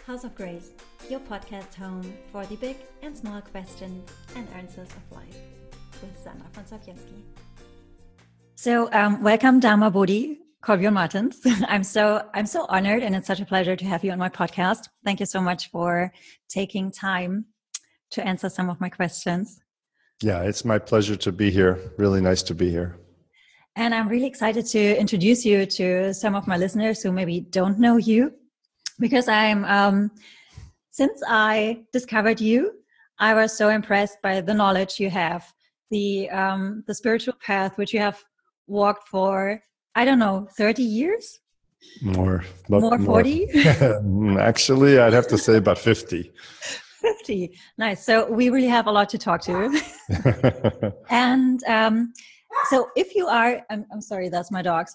House of Grace, your podcast home for the big and small questions and answers of life with Sandra von Sokiewski. So, welcome, Dharma Bodhi, Kolbjörn Martens. I'm so honored, and it's such a pleasure to have you on my podcast. Thank you so much for taking time to answer some of my questions. Yeah, it's my pleasure to be here. Really nice to be here. And I'm really excited to introduce you to some of my listeners who maybe don't know you, because since I discovered you, I was so impressed by the knowledge you have, the spiritual path which you have walked for, 30 years? More 40? Actually, I'd have to say about 50. 50. Nice. So we really have a lot to talk to. And so if you are, I'm sorry, that's my dogs.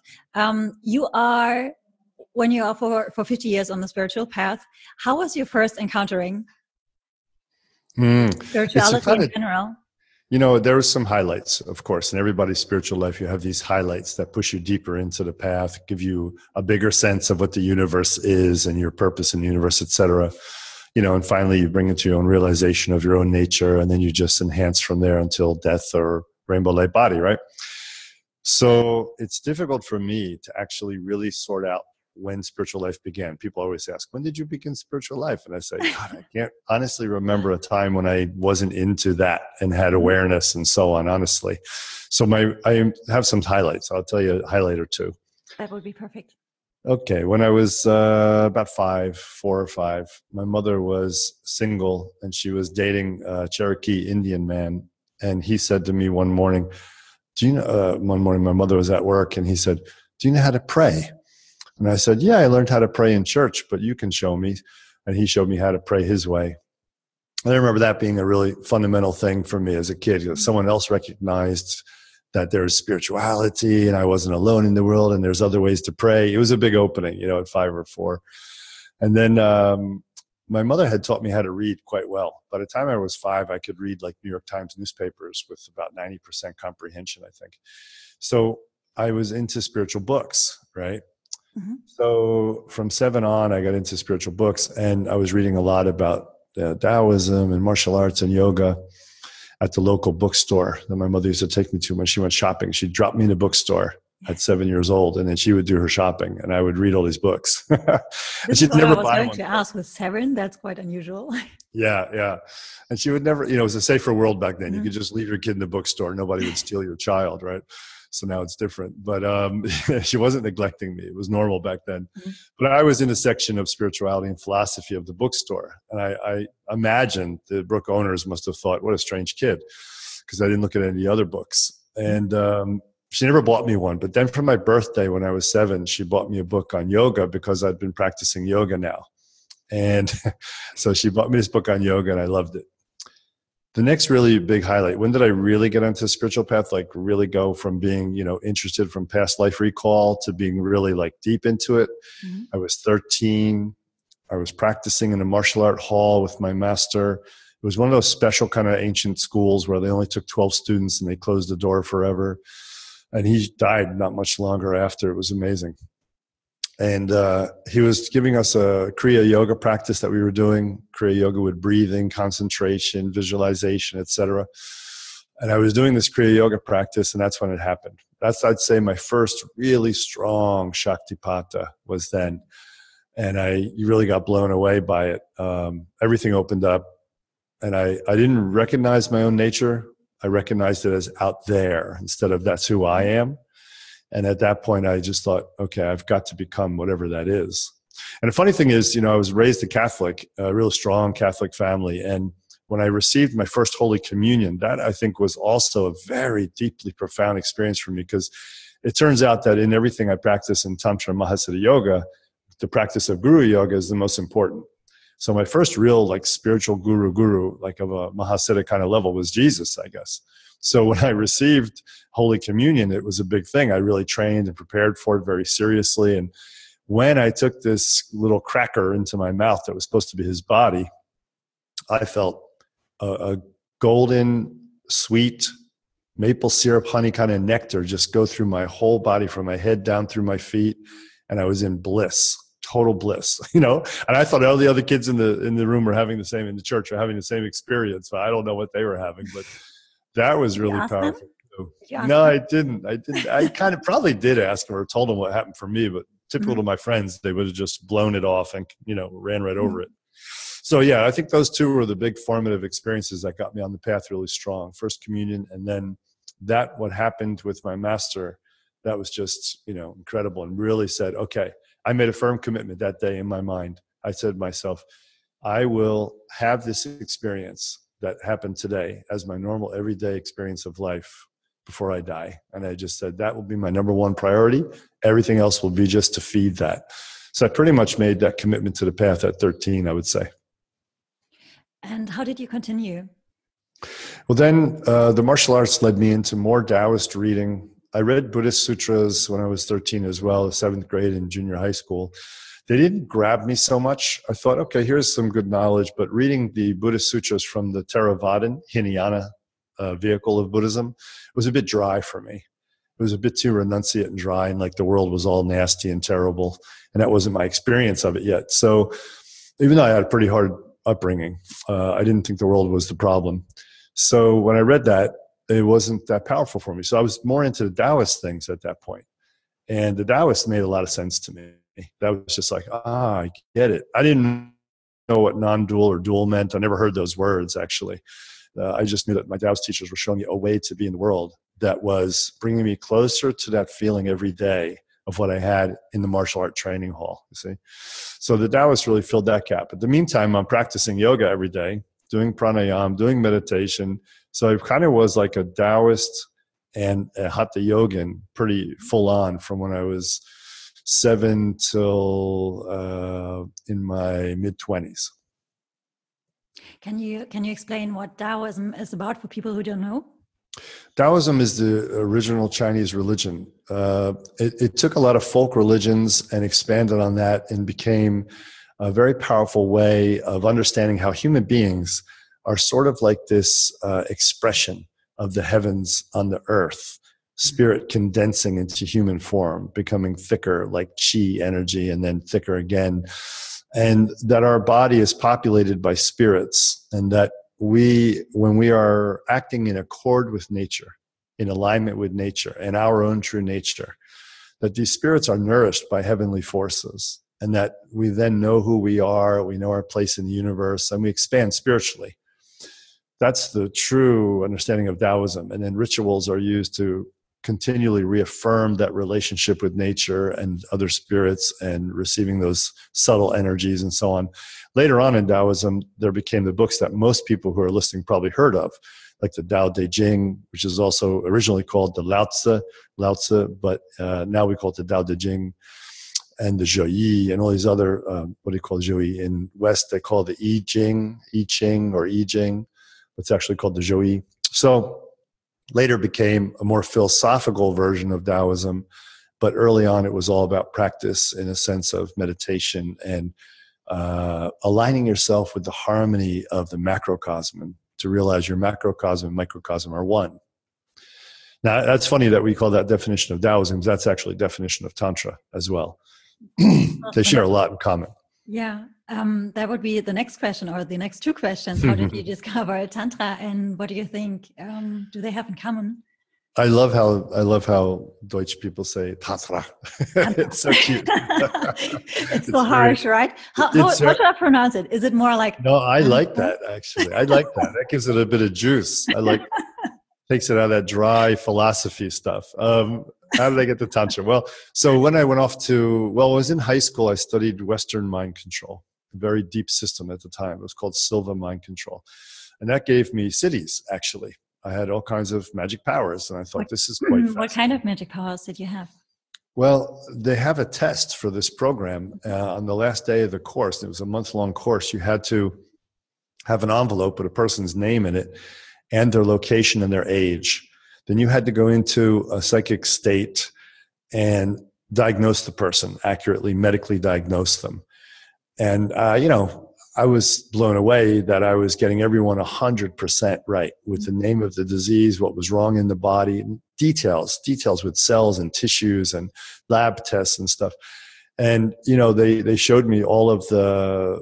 When you are for 50 years on the spiritual path, how was your first encountering spirituality in general? You know, there were some highlights, of course. In everybody's spiritual life, you have these highlights that push you deeper into the path, give you a bigger sense of what the universe is and your purpose in the universe, etc. You know, and finally you bring it to your own realization of your own nature, and then you just enhance from there until death or rainbow light body, right? So it's difficult for me to actually really sort out when spiritual life began. People always ask, when did you begin spiritual life? And I say, God, I can't honestly remember a time when I wasn't into that and had awareness and so on, honestly. So I have some highlights. I'll tell you a highlight or two. That would be perfect. Okay. When I was about 4 or 5, my mother was single and she was dating a Cherokee Indian man. And he said to me one morning, one morning my mother was at work and he said, do you know how to pray? And I said, yeah, I learned how to pray in church, but you can show me. And he showed me how to pray his way. And I remember that being a really fundamental thing for me as a kid. You know, someone else recognized that there's spirituality and I wasn't alone in the world and there's other ways to pray. It was a big opening, you know, at 5 or 4. And then my mother had taught me how to read quite well. By the time I was 5, I could read like New York Times newspapers with about 90% comprehension, I think. So I was into spiritual books, right? Mm-hmm. So from 7 on, I got into spiritual books, and I was reading a lot about Taoism and martial arts and yoga at the local bookstore that my mother used to take me to when she went shopping. She'd drop me in a bookstore at 7 years old, and then she would do her shopping, and I would read all these books. And she'd never buy one. I was going to ask, with 7, that's quite unusual. Yeah. And she would never, you know, it was a safer world back then. Mm-hmm. You could just leave your kid in the bookstore. Nobody would steal your child, right? So now it's different, but she wasn't neglecting me. It was normal back then. Mm-hmm. But I was in a section of spirituality and philosophy of the bookstore. And I imagined the book owners must have thought, what a strange kid, because I didn't look at any other books. And she never bought me one. But then for my birthday, when I was 7, she bought me a book on yoga because I'd been practicing yoga now. And so she bought me this book on yoga, and I loved it. The next really big highlight, when did I really get onto the spiritual path, like really go from being, you know, interested from past life recall to being really like deep into it? Mm-hmm. I was 13. I was practicing in a martial art hall with my master. It was one of those special kind of ancient schools where they only took 12 students and they closed the door forever. And he died not much longer after. It was amazing. And he was giving us a Kriya Yoga practice that we were doing. Kriya Yoga with breathing, concentration, visualization, etc. And I was doing this Kriya Yoga practice, and that's when it happened. That's, I'd say, my first really strong Shaktipata was then. And I really got blown away by it. Everything opened up, and I didn't recognize my own nature. I recognized it as out there instead of that's who I am. And at that point, I just thought, okay, I've got to become whatever that is. And the funny thing is, you know, I was raised a Catholic, a real strong Catholic family. And when I received my first Holy Communion, that I think was also a very deeply profound experience for me, because it turns out that in everything I practice in Tantra Mahasiddha Yoga, the practice of Guru Yoga is the most important. So my first real like spiritual guru, like of a Mahasiddha kind of level, was Jesus, I guess. So when I received Holy Communion, it was a big thing. I really trained and prepared for it very seriously. And when I took this little cracker into my mouth that was supposed to be his body, I felt a golden, sweet, maple syrup, honey kind of nectar just go through my whole body, from my head down through my feet. And I was in bliss, total bliss, And I thought all the other kids in the room were having the same, in the church are having the same experience. So I don't know what they were having, but that was really powerful. No, I didn't. I kind of probably did ask them or told them what happened for me, but typical to my friends, they would have just blown it off and, ran right over it. So yeah, I think those two were the big formative experiences that got me on the path really strong. First communion, and then what happened with my master, that was just, incredible, and really said, okay, I made a firm commitment that day in my mind. I said to myself, I will have this experience that happened today as my normal everyday experience of life before I die. And I just said, that will be my number one priority. Everything else will be just to feed that. So I pretty much made that commitment to the path at 13, I would say. And how did you continue? Well, then the martial arts led me into more Taoist reading. I read Buddhist sutras when I was 13 as well, 7th grade in junior high school. They didn't grab me so much. I thought, okay, here's some good knowledge, but reading the Buddhist sutras from the Theravadan, Hinayana vehicle of Buddhism, was a bit dry for me. It was a bit too renunciate and dry, and like the world was all nasty and terrible, and that wasn't my experience of it yet. So even though I had a pretty hard upbringing, I didn't think the world was the problem. So when I read that, it wasn't that powerful for me. So I was more into the Taoist things at that point. And the Taoist made a lot of sense to me. That was just like, I get it. I didn't know what non-dual or dual meant. I never heard those words, actually. I just knew that my Taoist teachers were showing me a way to be in the world that was bringing me closer to that feeling every day of what I had in the martial art training hall, you see. So the Taoist really filled that gap. At the meantime, I'm practicing yoga every day, doing pranayama, doing meditation. So I kind of was like a Taoist and a Hatha Yogin, pretty full on from when I was 7 till in my mid-20s. Can you explain what Taoism is about for people who don't know? Taoism is the original Chinese religion. It took a lot of folk religions and expanded on that and became a very powerful way of understanding how human beings are sort of like this expression of the heavens on the earth, spirit condensing into human form, becoming thicker like chi energy and then thicker again, and that our body is populated by spirits, and that when we are acting in accord with nature, in alignment with nature and our own true nature, that these spirits are nourished by heavenly forces, and that we then know who we are, we know our place in the universe, and we expand spiritually. That's the true understanding of Taoism. And then rituals are used to continually reaffirm that relationship with nature and other spirits and receiving those subtle energies and so on. Later on in Taoism, there became the books that most people who are listening probably heard of, like the Tao Te Ching, which is also originally called the Lao Tzu, but now we call it the Tao Te Ching, and the Zhou Yi, and all these other, what do you call Zhou Yi? In West, they call it the I Ching or I Ching. It's actually called the Zhou Yi. So later became a more philosophical version of Taoism, but early on it was all about practice in a sense of meditation and aligning yourself with the harmony of the macrocosm to realize your macrocosm and microcosm are one. Now, that's funny that we call that definition of Taoism, because that's actually a definition of Tantra as well. They share a lot in common. Yeah, that would be the next question, or the next two questions. How did you discover Tantra, and what do you think do they have in common? I love how Deutsch people say Tantra. It's so cute. It's so harsh, right? How should I pronounce it? Is it more like? No, I like that, actually. I like that. That gives it a bit of juice. Takes it out of that dry philosophy stuff. How did I get to Tantra? Well, so when I went off I was in high school, I studied Western mind control, a very deep system at the time. It was called Silva mind control. And that gave me cities, actually. I had all kinds of magic powers, and I thought this is quite fascinating. What kind of magic powers did you have? Well, they have a test for this program on the last day of the course. It was a month-long course. You had to have an envelope with a person's name in it and their location and their age. Then you had to go into a psychic state and diagnose the person accurately, medically diagnose them. And, I was blown away that I was getting everyone 100% right with the name of the disease, what was wrong in the body, and details with cells and tissues and lab tests and stuff. And, you know, they showed me all of the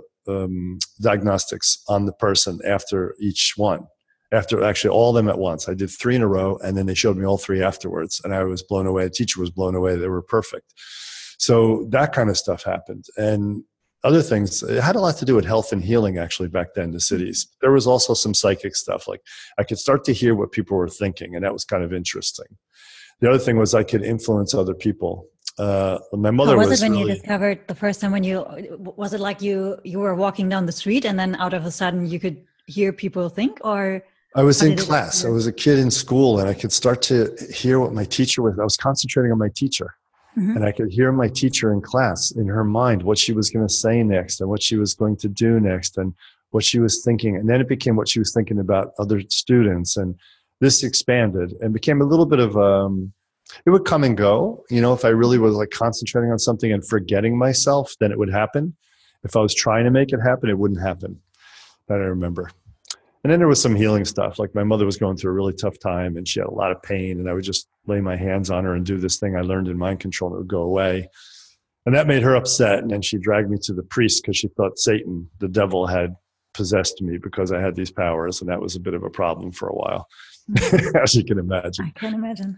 diagnostics on the person after each one, after actually all of them at once. I did 3 in a row, and then they showed me all 3 afterwards. And I was blown away. The teacher was blown away. They were perfect. So that kind of stuff happened. And other things, it had a lot to do with health and healing, actually, back then, the cities. There was also some psychic stuff. Like, I could start to hear what people were thinking, and that was kind of interesting. The other thing was I could influence other people. My mother was it when you discovered the first time, was it like you were walking down the street and then out of a sudden you could hear people think, or? I was in class. I was a kid in school, and I could start to hear what my teacher was. I was concentrating on my teacher. Mm-hmm. And I could hear my teacher in class, in her mind, what she was going to say next and what she was going to do next and what she was thinking. And then it became what she was thinking about other students. And this expanded and became a little bit of, it would come and go. You know, if I really was like concentrating on something and forgetting myself, then it would happen. If I was trying to make it happen, it wouldn't happen. That I remember. And then there was some healing stuff. Like, my mother was going through a really tough time and she had a lot of pain, and I would just lay my hands on her and do this thing I learned in mind control, and it would go away. And that made her upset. And then she dragged me to the priest because she thought Satan, the devil, had possessed me because I had these powers. And that was a bit of a problem for a while, as you can imagine. I can imagine.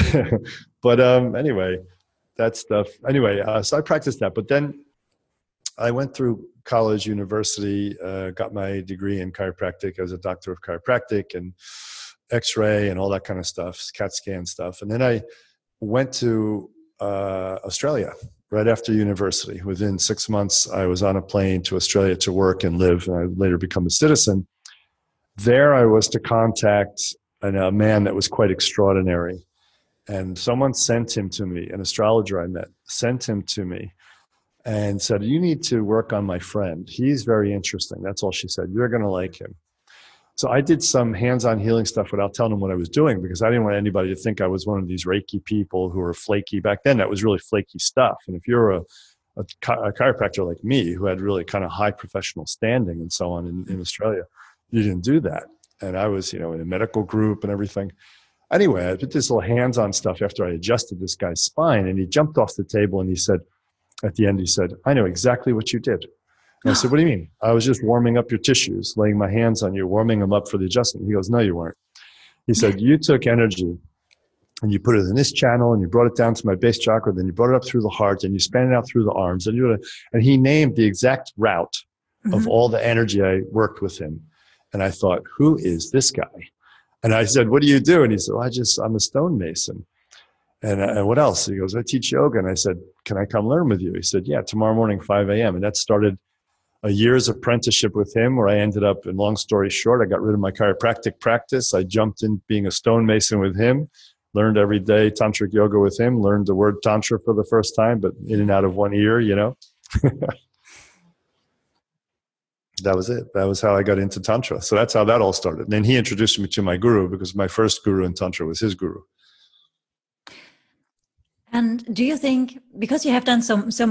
But anyway, that stuff. Anyway, so I practiced that. But then I went through college, university, got my degree in chiropractic as a doctor of chiropractic and X-ray and all that kind of stuff, CAT scan stuff. And then I went to Australia right after university. Within 6 months, I was on a plane to Australia to work and live, and I later become a citizen. There I was to contact a man that was quite extraordinary. And someone sent him to me, an astrologer I met, sent him to me and said, you need to work on my friend. He's very interesting. That's all she said. You're going to like him. So I did some hands-on healing stuff without telling him what I was doing, because I didn't want anybody to think I was one of these Reiki people who were flaky. Back then, that was really flaky stuff. And if you're a chiropractor like me, who had really kind of high professional standing and so on in Australia, you didn't do that. And I was, in a medical group and everything. Anyway, I did this little hands-on stuff after I adjusted this guy's spine, and he jumped off the table and he said, at the end, he said, I know exactly what you did. And I said, what do you mean? I was just warming up your tissues, laying my hands on you, warming them up for the adjustment. He goes, no, you weren't. He said, you took energy and you put it in this channel and you brought it down to my base chakra, then you brought it up through the heart and you span it out through the arms. And he named the exact route of all the energy I worked with him. And I thought, who is this guy? And I said, what do you do? And he said, well, I'm a stonemason. And what else? He goes, I teach yoga. And I said, can I come learn with you? He said, yeah, tomorrow morning, 5 a.m. And that started a year's apprenticeship with him, where I ended up, in long story short, I got rid of my chiropractic practice. I jumped in being a stonemason with him, learned every day tantric yoga with him, learned the word tantra for the first time, but in and out of one ear, That was it. That was how I got into Tantra. So that's how that all started. And then he introduced me to my guru, because my first guru in Tantra was his guru. And do you think, because you have done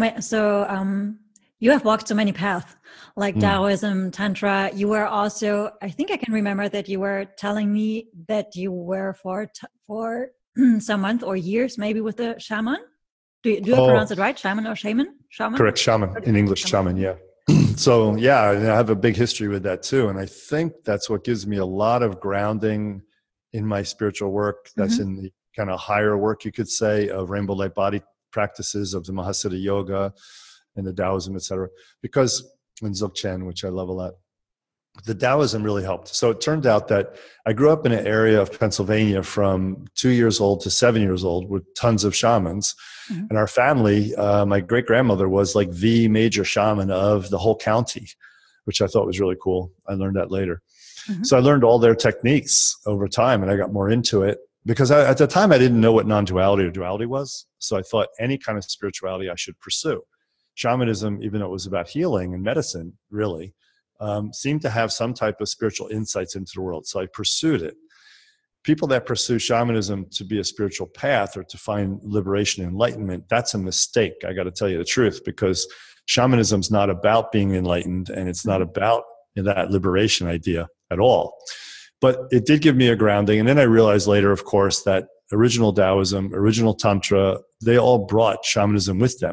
you have walked so many paths, like Taoism, Tantra, you were also, I think I can remember that you were telling me that you were for some months or years, maybe with a shaman. Do you pronounce it right? Shaman or shaman? Shaman? Correct. Shaman. In English, shaman, yeah. So, yeah, I have a big history with that too. And I think that's what gives me a lot of grounding in my spiritual work. That's in the kind of higher work, you could say, of Rainbow Light Body practices, of the Mahasiddha Yoga and the Taoism, etc. Because in Dzogchen, which I love a lot, the Taoism really helped. So it turned out that I grew up in an area of Pennsylvania from 2 years old to 7 years old with tons of shamans. And our family, my great-grandmother was like the major shaman of the whole county, which I thought was really cool. I learned that later. So I learned all their techniques over time, and I got more into it. Because at the time, I didn't know what non-duality or duality was. So I thought any kind of spirituality I should pursue. Shamanism, even though it was about healing and medicine, really, seemed to have some type of spiritual insights into the world. So I pursued it. People that pursue shamanism to be a spiritual path or to find liberation and enlightenment, that's a mistake. I got to tell you the truth, because shamanism is not about being enlightened, and it's not about that liberation idea at all. But it did give me a grounding. And then I realized later, of course, that original Taoism, original Tantra, they all brought shamanism with them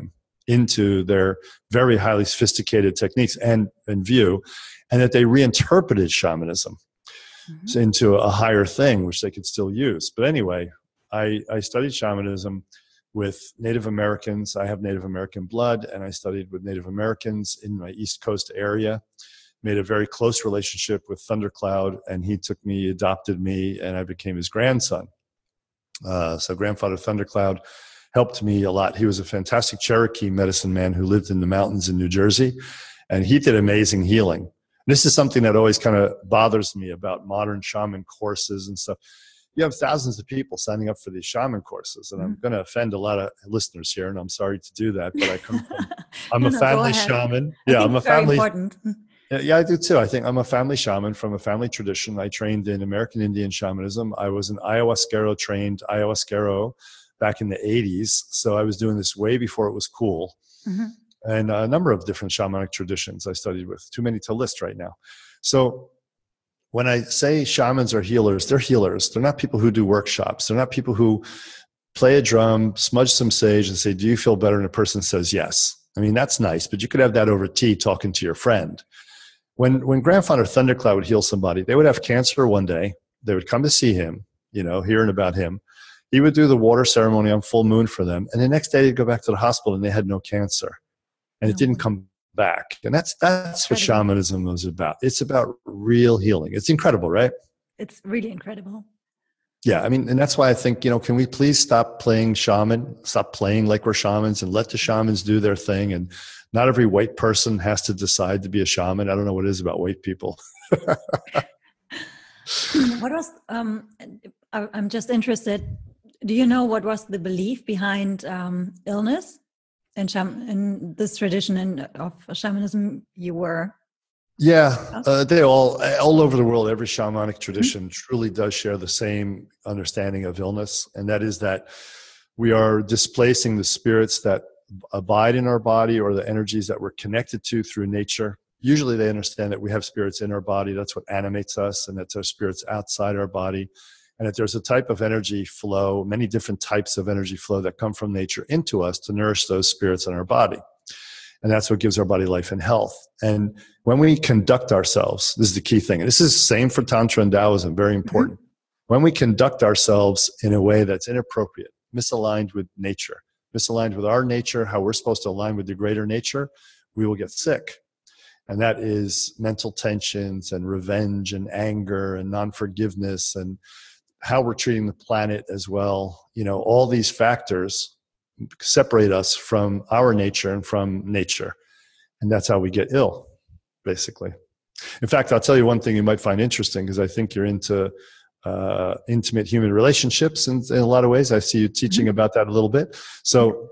into their very highly sophisticated techniques and view, and that they reinterpreted shamanism into a higher thing, which they could still use. But anyway, I studied shamanism with Native Americans. I have Native American blood, and I studied with Native Americans in my East Coast area. Made a very close relationship with Thundercloud, and he took me, adopted me, and I became his grandson. So grandfather Thundercloud helped me a lot. He was a fantastic Cherokee medicine man who lived in the mountains in New Jersey, and he did amazing healing. This is something that always kind of bothers me about modern shaman courses and stuff. You have thousands of people signing up for these shaman courses, and I'm going to offend a lot of listeners here, and I'm sorry to do that, but I'm a family shaman. Yeah, I'm a family. Important. Yeah, I do too. I think I'm a family shaman from a family tradition. I trained in American Indian shamanism. I was an ayahuasquero-trained ayahuasquero back in the 80s. So I was doing this way before it was cool. And a number of different shamanic traditions I studied with. Too many to list right now. So when I say shamans are healers, they're healers. They're not people who do workshops. They're not people who play a drum, smudge some sage, and say, do you feel better? And a person says yes. I mean, that's nice, but you could have that over tea talking to your friend. When Grandfather Thundercloud would heal somebody, they would have cancer one day. They would come to see him, hearing about him. He would do the water ceremony on full moon for them. And the next day they'd go back to the hospital and they had no cancer. And it didn't come back. And that's what shamanism was about. It's about real healing. It's incredible, right? It's really incredible. Yeah, I mean, and that's why I think, can we please stop playing shaman, stop playing like we're shamans, and let the shamans do their thing. And not every white person has to decide to be a shaman. I don't know what it is about white people. What was, I'm just interested, do you know what was the belief behind illness in this tradition of shamanism you were? Yeah, they all over the world, every shamanic tradition truly does share the same understanding of illness. And that is that we are displacing the spirits that abide in our body or the energies that we're connected to through nature. Usually they understand that we have spirits in our body. That's what animates us, and that's our spirits outside our body. And that there's a type of energy flow, many different types of energy flow that come from nature into us to nourish those spirits in our body. And that's what gives our body life and health. And when we conduct ourselves, this is the key thing. And this is the same for Tantra and Taoism, very important. When we conduct ourselves in a way that's inappropriate, misaligned with nature, misaligned with our nature, how we're supposed to align with the greater nature, we will get sick. And that is mental tensions and revenge and anger and non-forgiveness and how we're treating the planet as well. All these factors separate us from our nature and from nature. And that's how we get ill, basically. In fact, I'll tell you one thing you might find interesting, because I think you're into intimate human relationships in a lot of ways. I see you teaching about that a little bit. So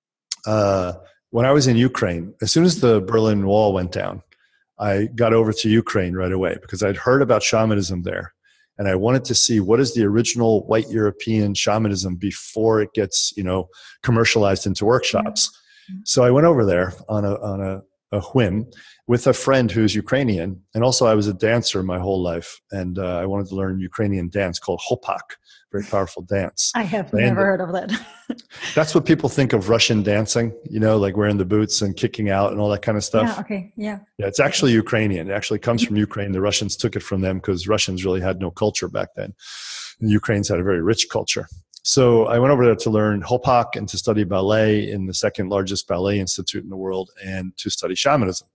when I was in Ukraine, as soon as the Berlin Wall went down, I got over to Ukraine right away because I'd heard about shamanism there. And I wanted to see what is the original white European shamanism before it gets, commercialized into workshops. So I went over there on a whim with a friend who's Ukrainian. And also I was a dancer my whole life. And I wanted to learn Ukrainian dance called Hopak, very powerful dance. I have never heard of that. That's what people think of Russian dancing, like wearing the boots and kicking out and all that kind of stuff. Yeah, okay, yeah. Yeah, it's actually Ukrainian. It actually comes from Ukraine. The Russians took it from them because Russians really had no culture back then. And Ukraine's had a very rich culture. So I went over there to learn Hopak and to study ballet in the second largest ballet institute in the world and to study shamanism.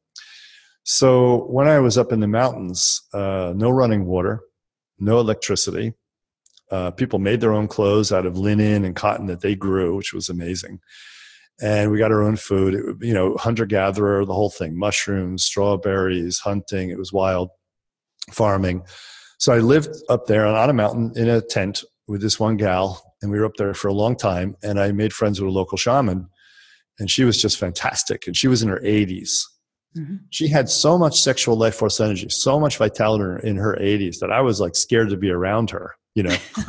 So when I was up in the mountains, no running water, no electricity. People made their own clothes out of linen and cotton that they grew, which was amazing. And we got our own food, hunter-gatherer, the whole thing, mushrooms, strawberries, hunting. It was wild, farming. So I lived up there on a mountain in a tent with this one gal, and we were up there for a long time. And I made friends with a local shaman, and she was just fantastic. And she was in her 80s. She had so much sexual life force energy, so much vitality in her 80s that I was like scared to be around her, In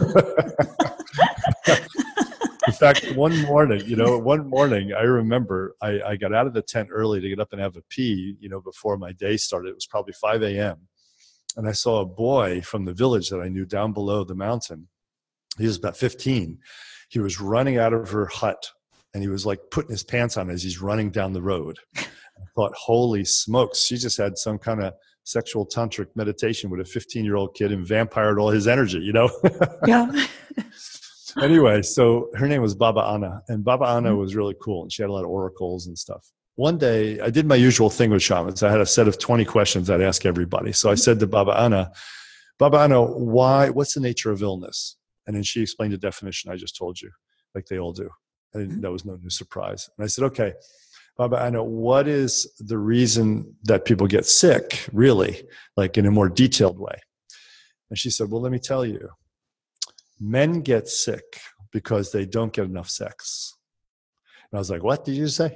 fact, one morning I remember I got out of the tent early to get up and have a pee, before my day started. It was probably 5 a.m. And I saw a boy from the village that I knew down below the mountain. He was about 15. He was running out of her hut and he was like putting his pants on as he's running down the road. I thought, holy smokes, she just had some kind of sexual tantric meditation with a 15-year-old kid and vampired all his energy, you know? Yeah. Anyway, so her name was Baba Anna, and Baba Anna was really cool, and she had a lot of oracles and stuff. One day, I did my usual thing with shamans. I had a set of 20 questions I'd ask everybody. So I said to Baba Anna, what's the nature of illness? And then she explained the definition I just told you, like they all do. And that was no new surprise. And I said, okay, Baba Anna, what is the reason that people get sick, really, like in a more detailed way? And she said, well, let me tell you. Men get sick because they don't get enough sex. And I was like, what did you say?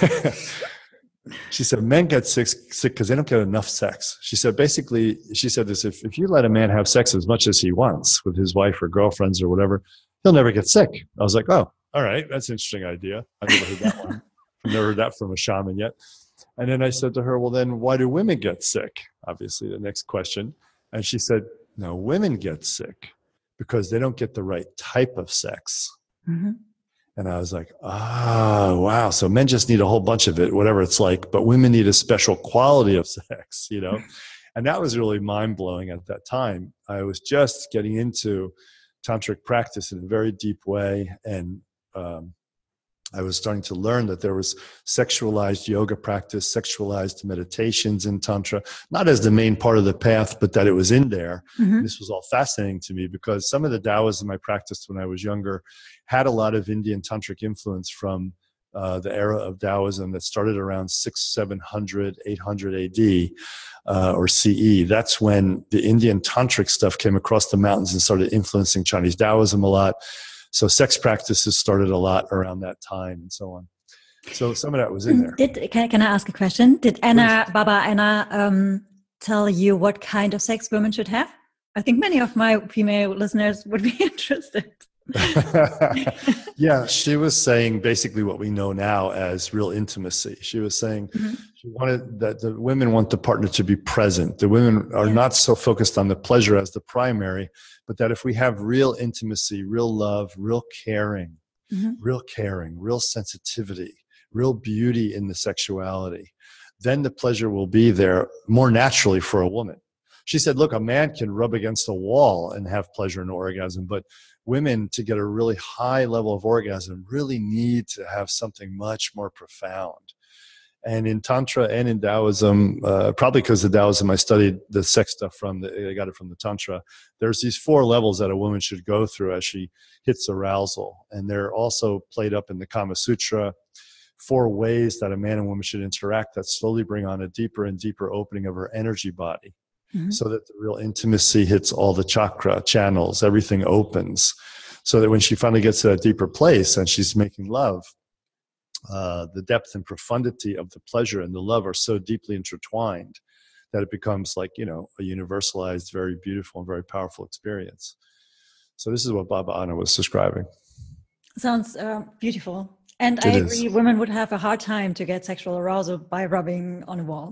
She said, men get sick because they don't get enough sex. She said, basically, she said this, if you let a man have sex as much as he wants with his wife or girlfriends or whatever, he'll never get sick. I was like, oh, all right, that's an interesting idea. I've never heard that one. I've never heard that from a shaman yet. And then I said to her, well, then why do women get sick? Obviously, the next question. And she said, no, women get sick because they don't get the right type of sex. Mm-hmm. And I was like, wow. So men just need a whole bunch of it, whatever it's like, but women need a special quality of sex, you know? And that was really mind-blowing at that time. I was just getting into tantric practice in a very deep way. And I was starting to learn that there was sexualized yoga practice, sexualized meditations in Tantra, not as the main part of the path, but that it was in there. Mm-hmm. This was all fascinating to me because some of the Taoism I practiced when I was younger had a lot of Indian Tantric influence from the era of Taoism that started around 700, 800 AD or CE. That's when the Indian Tantric stuff came across the mountains and started influencing Chinese Taoism a lot. So sex practices started a lot around that time and so on. So some of that was in there. Can I ask a question? Did Baba Anna tell you what kind of sex women should have? I think many of my female listeners would be interested. Yeah, she was saying basically what we know now as real intimacy. She was saying she wanted that the women want the partner to be present. The women are not so focused on the pleasure as the primary, but that if we have real intimacy, real love, real caring, real sensitivity, real beauty in the sexuality, then the pleasure will be there more naturally for a woman. She said, look, a man can rub against a wall and have pleasure and orgasm, but women, to get a really high level of orgasm, really need to have something much more profound. And in Tantra and in Taoism, probably because the Taoism I studied the sex stuff from, I got it from the Tantra, there's these 4 levels that a woman should go through as she hits arousal. And they're also played up in the Kama Sutra, 4 ways that a man and woman should interact that slowly bring on a deeper and deeper opening of her energy body. So that the real intimacy hits all the chakra channels, everything opens. So that when she finally gets to that deeper place and she's making love, the depth and profundity of the pleasure and the love are so deeply intertwined that it becomes like, you know, a universalized, very beautiful and very powerful experience. So this is what Baba Anna was describing. Sounds beautiful. And I agree, women would have a hard time to get sexual arousal by rubbing on a wall.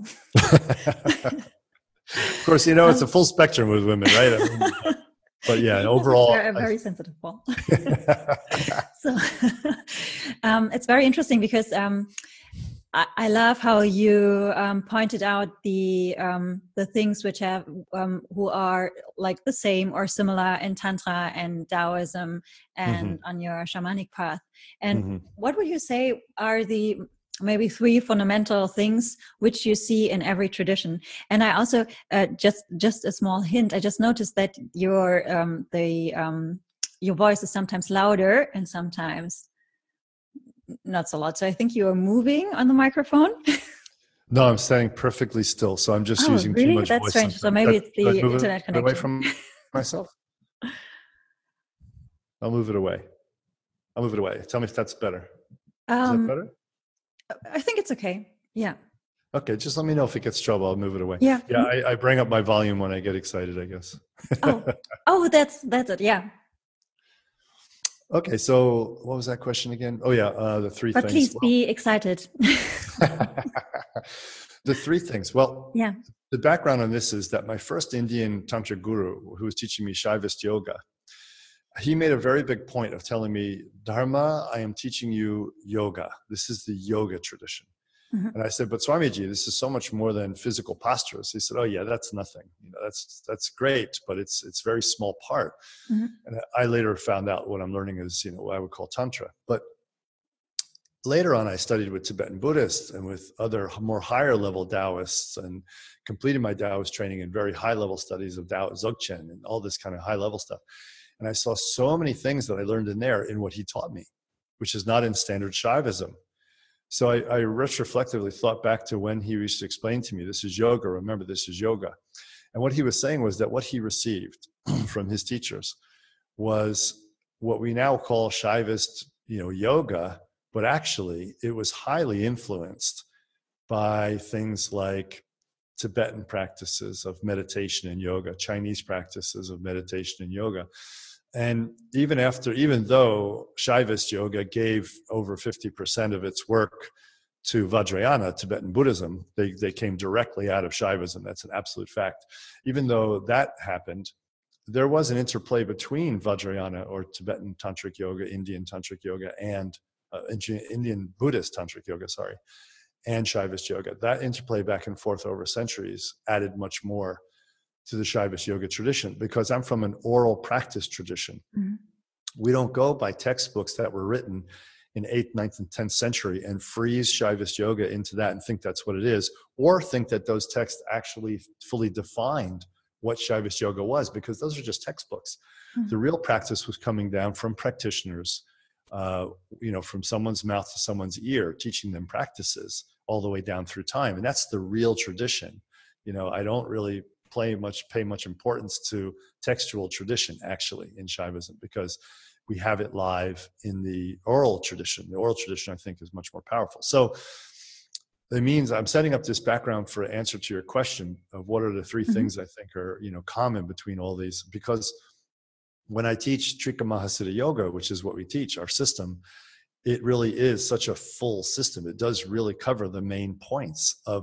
Of course, you know, it's a full spectrum with women, right? I mean, but yeah, overall. They're a very sensitive wall. So it's very interesting because I love how you pointed out the things which have who are like the same or similar in Tantra and Taoism and on your shamanic path. And what would you say are the maybe 3 fundamental things which you see in every tradition? And I also just a small hint. I just noticed that your voice is sometimes louder and sometimes not so loud. So I think you are moving on the microphone. No, I'm staying perfectly still. So I'm just using too much voice. That's strange. So maybe it's the internet connection. Away from myself. I'll move it away. Tell me if that's better. Is that better? I think it's okay. Yeah. Okay, just let me know if it gets trouble. I'll move it away. Yeah. Yeah, I bring up my volume when I get excited, I guess. Oh, that's it. Yeah. Okay, so what was that question again? Oh yeah, the 3 things. But please be excited. The 3 things. Well, yeah. The background on this is that my first Indian Tantra guru, who was teaching me Shaivist yoga, he made a very big point of telling me, Dharma, I am teaching you yoga. This is the yoga tradition. Mm-hmm. And I said, but Swamiji, this is so much more than physical postures. He said, oh yeah, that's nothing. That's great, but it's very small part. Mm-hmm. And I later found out what I'm learning is, what I would call Tantra. But later on, I studied with Tibetan Buddhists and with other more higher level Taoists, and completed my Taoist training in very high level studies of Tao, Dzogchen, and all this kind of high level stuff. And I saw so many things that I learned in there in what he taught me, which is not in standard Shaivism. So I retrospectively thought back to when he used to explain to me, this is yoga, remember this is yoga. And what he was saying was that what he received from his teachers was what we now call Shaivist, yoga, but actually it was highly influenced by things like Tibetan practices of meditation and yoga, Chinese practices of meditation and yoga. And even though Shaivist yoga gave over 50% of its work to Vajrayana, Tibetan Buddhism, they came directly out of Shaivism. That's an absolute fact. Even though that happened, there was an interplay between Vajrayana or Tibetan Tantric Yoga, Indian Tantric Yoga, and Indian Buddhist Tantric Yoga, and Shaivist yoga. That interplay back and forth over centuries added much more to the Shaivist yoga tradition, because I'm from an oral practice tradition. Mm-hmm. We don't go by textbooks that were written in 8th, 9th, and 10th century and freeze Shaivist yoga into that and think that's what it is, or think that those texts actually fully defined what Shaivist yoga was, because those are just textbooks. Mm-hmm. The real practice was coming down from practitioners, from someone's mouth to someone's ear, teaching them practices all the way down through time. And that's the real tradition. I don't really pay much importance to textual tradition, actually, in Shaivism, because we have it live in the oral tradition. The oral tradition, I think, is much more powerful. So it means I'm setting up this background for an answer to your question of what are the three mm-hmm. things I think are, common between all these, because when I teach Trikamahasiddha Yoga, which is what we teach, our system, it really is such a full system. It does really cover the main points of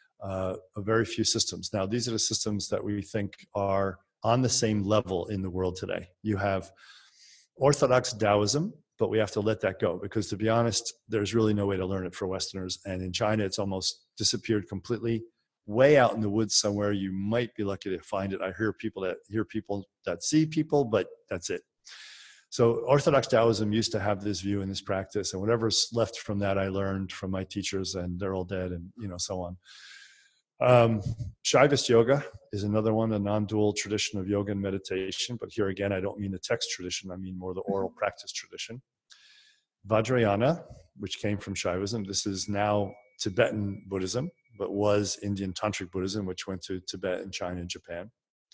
very few systems. Now, these are the systems that we think are on the same level in the world today. You have Orthodox Taoism, but we have to let that go, because to be honest, there's really no way to learn it for Westerners. And in China, it's almost disappeared completely. Way out in the woods somewhere, you might be lucky to find it. I hear people that see people, but that's it. So Orthodox Taoism used to have this view and this practice, and whatever's left from that I learned from my teachers, and they're all dead, and so on. Shaivist yoga is another one, a non-dual tradition of yoga and meditation. But here again, I don't mean the text tradition. I mean more the oral practice tradition. Vajrayana, which came from Shaivism. This is now Tibetan Buddhism, but was Indian Tantric Buddhism, which went to Tibet and China and Japan.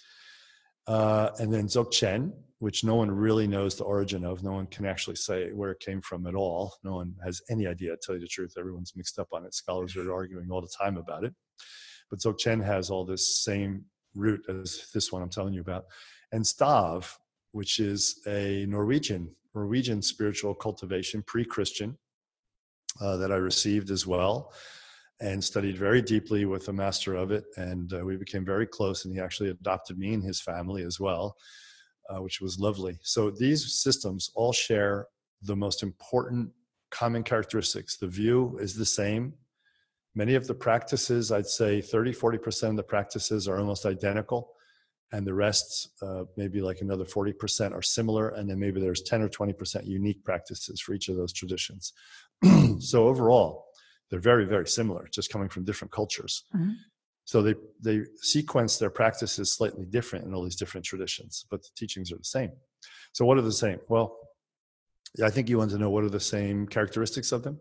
And then Dzogchen, which no one really knows the origin of. No one can actually say where it came from at all. No one has any idea, to tell you the truth. Everyone's mixed up on it. Scholars are arguing all the time about it. But Dzogchen has all this same root as this one I'm telling you about. And Stav, which is a Norwegian spiritual cultivation, pre-Christian, that I received as well, and studied very deeply with the master of it. And we became very close, and he actually adopted me and his family as well, which was lovely. So these systems all share the most important common characteristics. The view is the same. Many of the practices, I'd say 30-40% of the practices are almost identical, and the rest, maybe like another 40% are similar, and then maybe there's 10 or 20% unique practices for each of those traditions. So overall, they're very, very similar, just coming from different cultures. Mm-hmm. So they sequence their practices slightly different in all these different traditions, but the teachings are the same. So what are the same? Well, I think you want to know what are the same characteristics of them?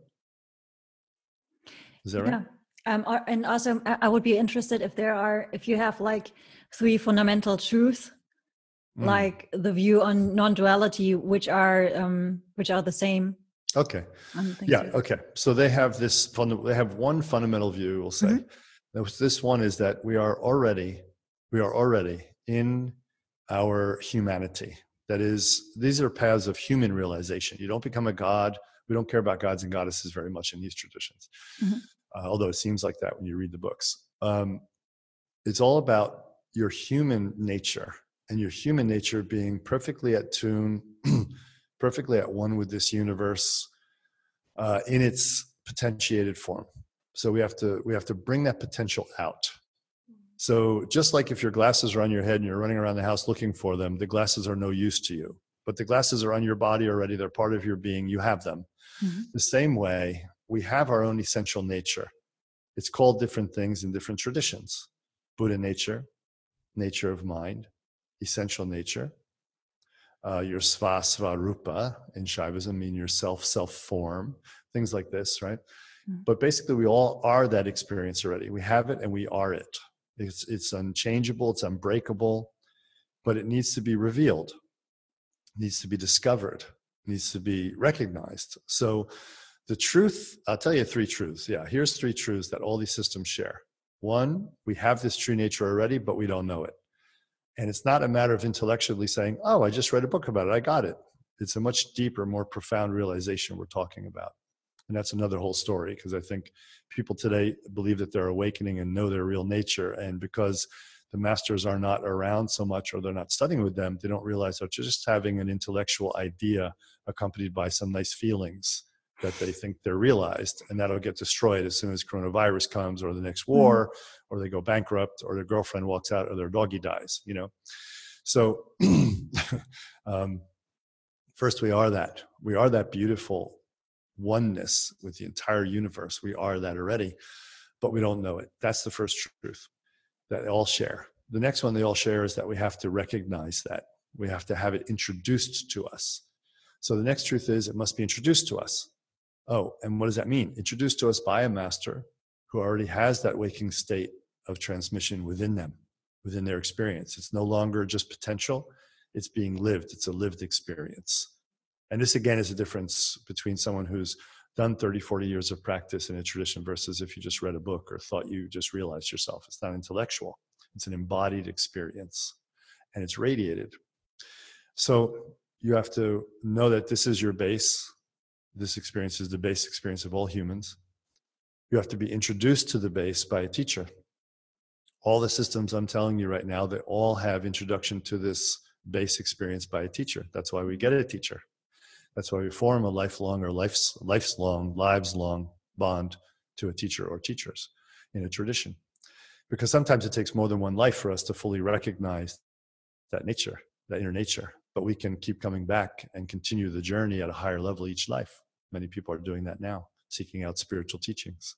Is that right? Yeah. And also, I would be interested if you have like three fundamental truths, like the view on non-duality, which are the same. Okay. Yeah. Okay. So they have they have one fundamental view, we'll say. Mm-hmm. This one is that we are already in our humanity. That is, these are paths of human realization. You don't become a god. We don't care about gods and goddesses very much in these traditions, although it seems like that when you read the books. It's all about your human nature and your human nature being perfectly at tune, perfectly at one with this universe in its potentiated form. So we have to bring that potential out. So just like if your glasses are on your head and you're running around the house looking for them, the glasses are no use to you. But the glasses are on your body already. They're part of your being. You have them. Mm-hmm. The same way, we have our own essential nature. It's called different things in different traditions. Buddha nature, nature of mind, essential nature. Your svasvarupa in Shaivism mean your self-form, things like this, right? Mm-hmm. But basically, we all are that experience already. We have it and we are it. It's unchangeable, it's unbreakable, but it needs to be revealed, it needs to be discovered, it needs to be recognized. So the truth, I'll tell you 3 truths. Yeah, here's 3 truths that all these systems share. 1, we have this true nature already, but we don't know it. And it's not a matter of intellectually saying, oh, I just read a book about it, I got it. It's a much deeper, more profound realization we're talking about. And that's another whole story, because I think people today believe that they're awakening and know their real nature. And because the masters are not around so much, or they're not studying with them, they don't realize that they're just having an intellectual idea accompanied by some nice feelings that they think they're realized. And that'll get destroyed as soon as coronavirus comes, or the next war, or they go bankrupt, or their girlfriend walks out, or their doggy dies, you know? So first, we are that. We are that beautiful oneness with the entire universe. We are that already, but we don't know it. That's the first truth that they all share. The next one they all share is that we have to recognize that. We have to have it introduced to us. So the next truth is it must be introduced to us. Oh, and what does that mean? Introduced to us by a master who already has that waking state of transmission within them, within their experience. It's no longer just potential. It's being lived. It's a lived experience. And this, again, is a difference between someone who's done 30, 40 years of practice in a tradition versus if you just read a book or thought you just realized yourself. It's not intellectual. It's an embodied experience, and it's radiated. So you have to know that this is your base. This experience is the base experience of all humans. You have to be introduced to the base by a teacher. All the systems I'm telling you right now, they all have introduction to this base experience by a teacher. That's why we get a teacher. That's why we form a lifelong or lives-long bond to a teacher or teachers in a tradition. Because sometimes it takes more than one life for us to fully recognize that nature, that inner nature. But we can keep coming back and continue the journey at a higher level each life. Many people are doing that now, seeking out spiritual teachings.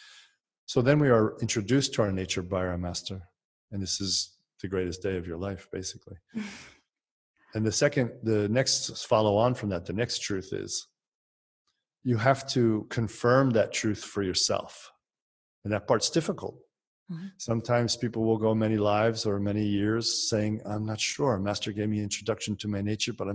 So then we are introduced to our nature by our master. And this is the greatest day of your life, basically. And the next follow on from that, the next truth is you have to confirm that truth for yourself. And that part's difficult. Mm-hmm. Sometimes people will go many lives or many years saying, I'm not sure. Master gave me an introduction to my nature, but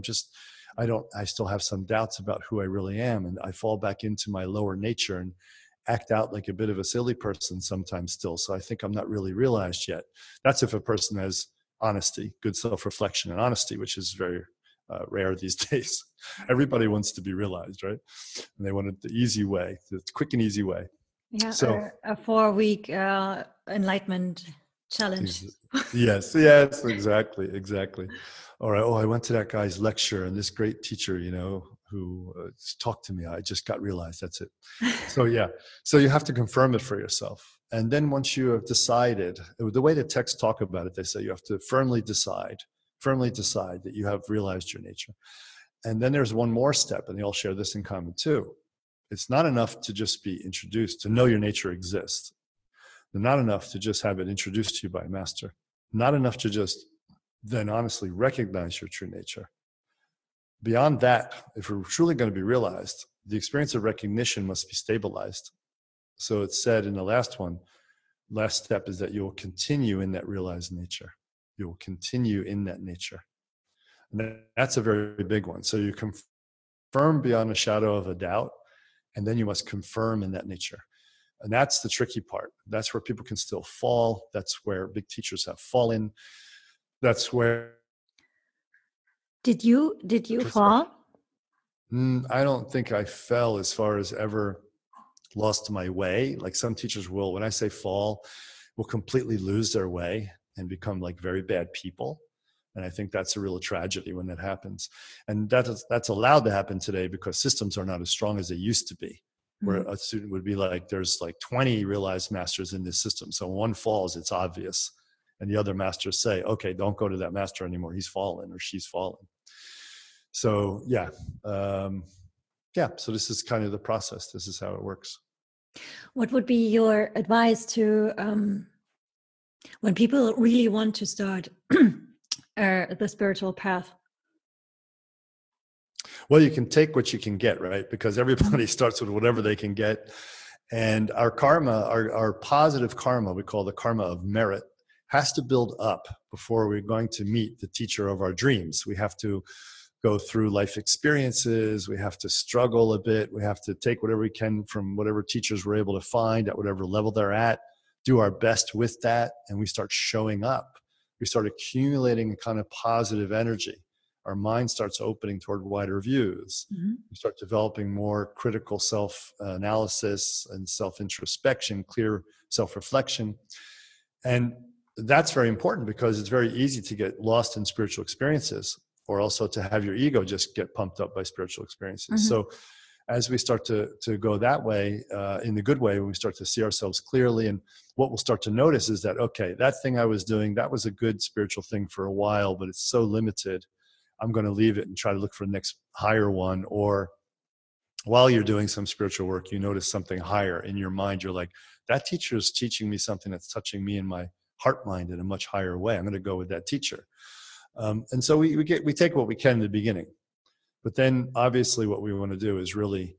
I still have some doubts about who I really am. And I fall back into my lower nature and act out like a bit of a silly person sometimes still. So I think I'm not really realized yet. That's if a person has honesty, good self-reflection and honesty, which is very rare these days. Everybody wants to be realized, right? And they want it the easy way, the quick and easy way. Yeah, so a 4-week enlightenment challenge. Yes, exactly. All right. Oh, I went to that guy's lecture, and this great teacher, who talked to me, I just got realized. That's it. So you have to confirm it for yourself. And then once you have decided, the way the texts talk about it, they say you have to firmly decide that you have realized your nature. And then there's one more step, and they all share this in common too. It's not enough to just be introduced, to know your nature exists. Not enough to just have it introduced to you by a master. Not enough to just then honestly recognize your true nature. Beyond that, if we're truly going to be realized, the experience of recognition must be stabilized. So it's said in the last step is that you will continue in that realized nature. You will continue in that nature. And that's a very big one. So you confirm beyond a shadow of a doubt, and then you must confirm in that nature. And that's the tricky part. That's where people can still fall. That's where big teachers have fallen. That's where... Did you fall? I don't think I fell as far as ever lost my way. Like some teachers will, when I say fall, will completely lose their way and become like very bad people. And I think that's a real tragedy when that happens. And that's allowed to happen today because systems are not as strong as they used to be, where a student would be like, there's like 20 realized masters in this system. So when one falls, it's obvious. And the other masters say, okay, don't go to that master anymore. He's fallen or she's fallen. So so this is kind of the process. This is how it works. What would be your advice to when people really want to start the spiritual path? Well, you can take what you can get, right? Because everybody starts with whatever they can get. And our karma, our positive karma, we call the karma of merit, has to build up before we're going to meet the teacher of our dreams. We have to go through life experiences. We have to struggle a bit. We have to take whatever we can from whatever teachers we're able to find at whatever level they're at, do our best with that, and we start showing up. We start accumulating a kind of positive energy. Our mind starts opening toward wider views. We start developing more critical self-analysis and self-introspection, clear self-reflection. And that's very important because it's very easy to get lost in spiritual experiences, or also to have your ego just get pumped up by spiritual experiences. So as we start to go that way, in the good way, when we start to see ourselves clearly, and what we'll start to notice is that, okay, that thing I was doing, that was a good spiritual thing for a while, but it's so limited. I'm going to leave it and try to look for the next higher one. Or while you're doing some spiritual work, you notice something higher in your mind. You're like, that teacher is teaching me something that's touching me in my heart mind in a much higher way. I'm going to go with that teacher. And so we take what we can in the beginning, but then obviously what we want to do is really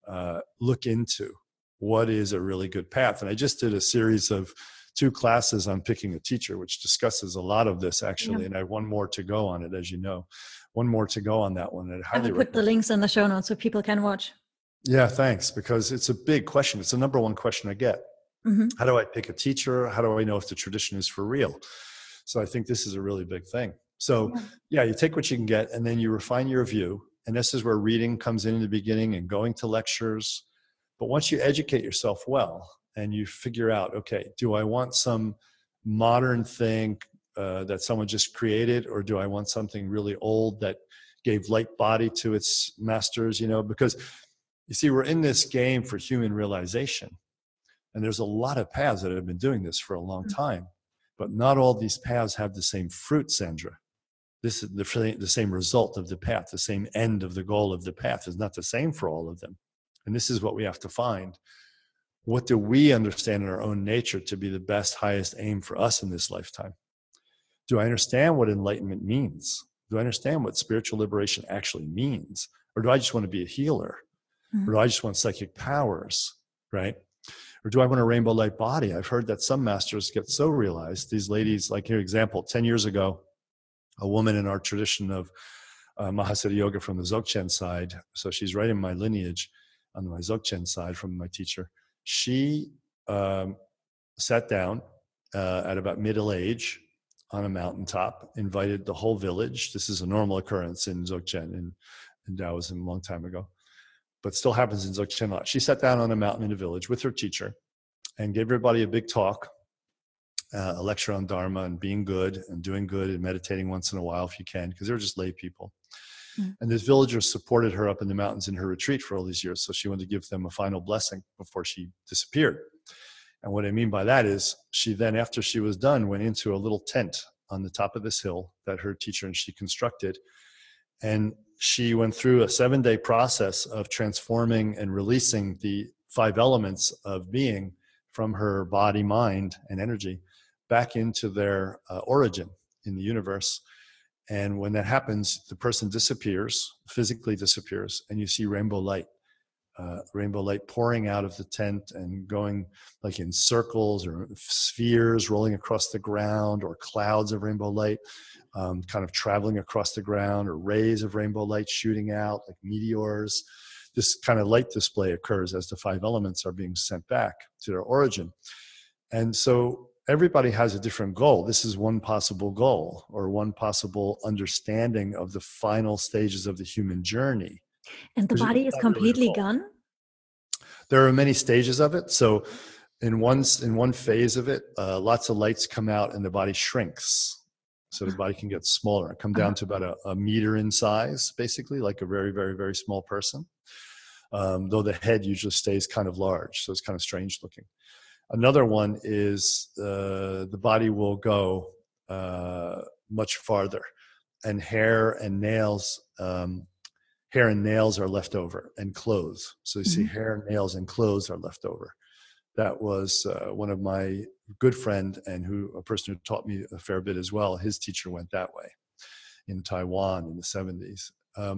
look into what is a really good path. And I just did a series of 2 classes on picking a teacher, which discusses a lot of this actually. And I have one more to go on it, as you know, one more to go on that one. And I will put the links in the show notes so people can watch. Yeah, thanks. Because it's a big question. It's the number one question I get. How do I pick a teacher? How do I know if the tradition is for real? So I think this is a really big thing. So you take what you can get and then you refine your view. And this is where reading comes in the beginning and going to lectures. But once you educate yourself well and you figure out, okay, do I want some modern thing that someone just created, or do I want something really old that gave light body to its masters? Because you see, we're in this game for human realization. And there's a lot of paths that have been doing this for a long time. But not all these paths have the same fruit, Sandra. This is the same result of the path, the same end of the goal of the path is not the same for all of them. And this is what we have to find. What do we understand in our own nature to be the best, highest aim for us in this lifetime? Do I understand what enlightenment means? Do I understand what spiritual liberation actually means? Or do I just want to be a healer? Or do I just want psychic powers, right? Or do I want a rainbow light body? I've heard that some masters get so realized. These ladies, like your example, 10 years ago, a woman in our tradition of Mahasiddha Yoga from the Dzogchen side, so she's right in my lineage on my Dzogchen side from my teacher, she sat down at about middle age on a mountaintop, invited the whole village. This is a normal occurrence in Dzogchen, in Taoism a long time ago, but still happens in Dzogchen a lot. She sat down on a mountain in a village with her teacher and gave everybody a big talk, a lecture on Dharma and being good and doing good and meditating once in a while if you can, because they're just lay people. And this villager supported her up in the mountains in her retreat for all these years. So she wanted to give them a final blessing before she disappeared. And what I mean by that is she then, after she was done, went into a little tent on the top of this hill that her teacher and she constructed. And she went through a 7-day process of transforming and releasing the 5 elements of being from her body, mind, and energy back into their origin in the universe. And when that happens, the person disappears, physically disappears, and you see rainbow light pouring out of the tent and going like in circles or spheres rolling across the ground, or clouds of rainbow light kind of traveling across the ground, or rays of rainbow light shooting out like meteors. This kind of light display occurs as the 5 elements are being sent back to their origin. And so everybody has a different goal. This is one possible goal, or one possible understanding of the final stages of the human journey. And the body is completely gone? There are many stages of it. So in one phase of it, lots of lights come out and the body shrinks. So the body can get smaller and come down to about a meter in size, basically, like a very, very, very small person. Though the head usually stays kind of large, so it's kind of strange looking. Another one is the body will go much farther, and hair and nails are left over, and clothes. So you see hair, nails, and clothes are left over. That was one of my good friend and a person who taught me a fair bit as well. His teacher went that way in Taiwan in the 70s.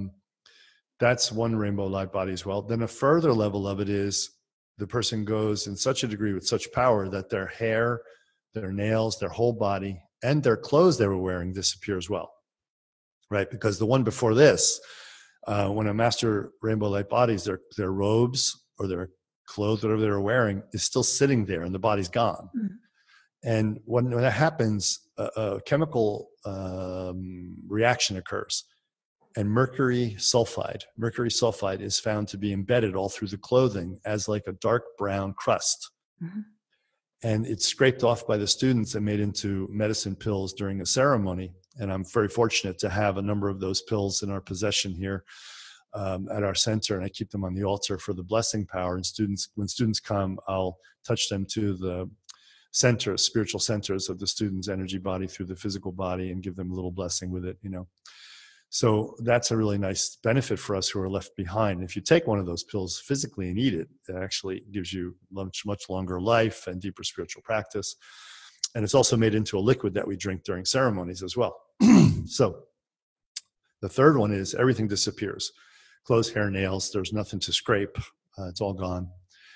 That's one rainbow light body as well. Then a further level of it is the person goes in such a degree with such power that their hair, their nails, their whole body, and their clothes they were wearing disappear as well, right? Because the one before this, when a master rainbow light bodies, their robes or their clothes, whatever they were wearing, is still sitting there and the body's gone. And when that happens, a chemical reaction occurs. And mercury sulfide is found to be embedded all through the clothing as like a dark brown crust. And it's scraped off by the students and made into medicine pills during a ceremony. And I'm very fortunate to have a number of those pills in our possession here at our center. And I keep them on the altar for the blessing power. And when students come, I'll touch them to the centers, spiritual centers of the student's energy body through the physical body and give them a little blessing with it, So that's a really nice benefit for us who are left behind. If you take one of those pills physically and eat it, it actually gives you much, much longer life and deeper spiritual practice. And it's also made into a liquid that we drink during ceremonies as well. So the third one is everything disappears. Clothes, hair, nails, there's nothing to scrape. It's all gone.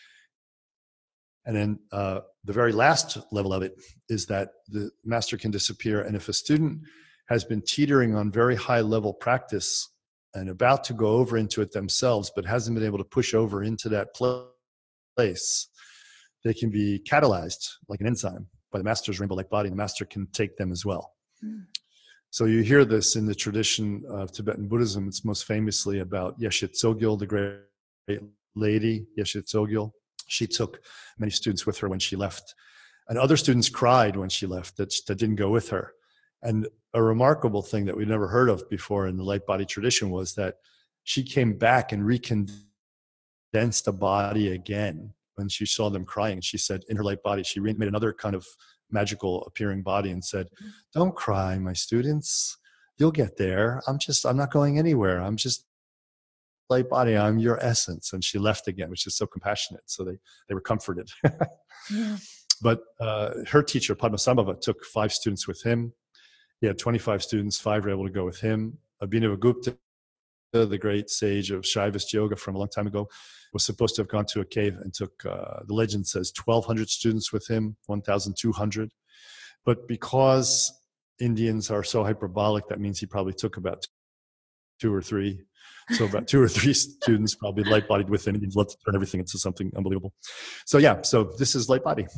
And then the very last level of it is that the master can disappear. And if a student has been teetering on very high level practice and about to go over into it themselves, but hasn't been able to push over into that place, they can be catalyzed like an enzyme by the master's rainbow light body. The master can take them as well. So you hear this in the tradition of Tibetan Buddhism. It's most famously about Yeshe Tsogyal, the great lady, Yeshe Tsogyal. She took many students with her when she left. And other students cried when she left that didn't go with her. And a remarkable thing that we'd never heard of before in the light body tradition was that she came back and recondensed the body again when she saw them crying. She said in her light body, she made another kind of magical appearing body and said, "Don't cry, my students. You'll get there. I'm not going anywhere. I'm just light body. I'm your essence." And she left again, which is so compassionate. So they were comforted. Yeah. But her teacher, Padmasambhava, took 5 students with him. He had 25 students, 5 were able to go with him. Abhinavagupta, the great sage of Shaivist yoga from a long time ago, was supposed to have gone to a cave and took, the legend says, 1,200 students with him, 1,200. But because Indians are so hyperbolic, that means he probably took about 2 or 3. So about 2 or 3 students probably light-bodied with him. He'd love to turn everything into something unbelievable. So yeah, so this is light body.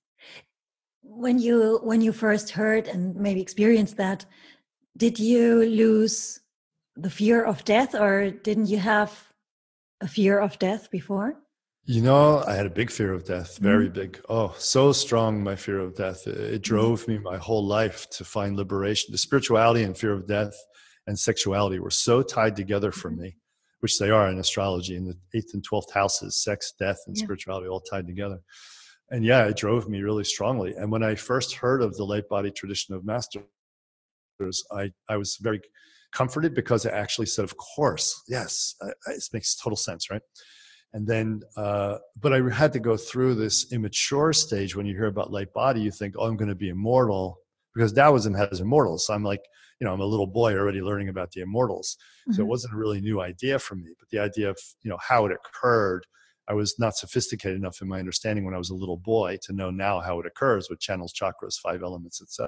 When you first heard and maybe experienced that, did you lose the fear of death, or didn't you have a fear of death before? I had a big fear of death, very big. Oh, so strong, my fear of death. It drove me my whole life to find liberation. The spirituality and fear of death and sexuality were so tied together for me, which they are in astrology, in the 8th and 12th houses, sex, death, and spirituality all tied together. And yeah, it drove me really strongly. And when I first heard of the light body tradition of masters, I was very comforted because I actually said, of course, yes, it makes total sense, right? And then, but I had to go through this immature stage. When you hear about light body, you think, oh, I'm going to be immortal, because Taoism has immortals. So I'm like, I'm a little boy already learning about the immortals. So it wasn't a really new idea for me, but the idea of, how it occurred, I was not sophisticated enough in my understanding when I was a little boy to know now how it occurs with channels, chakras, 5 elements, etc.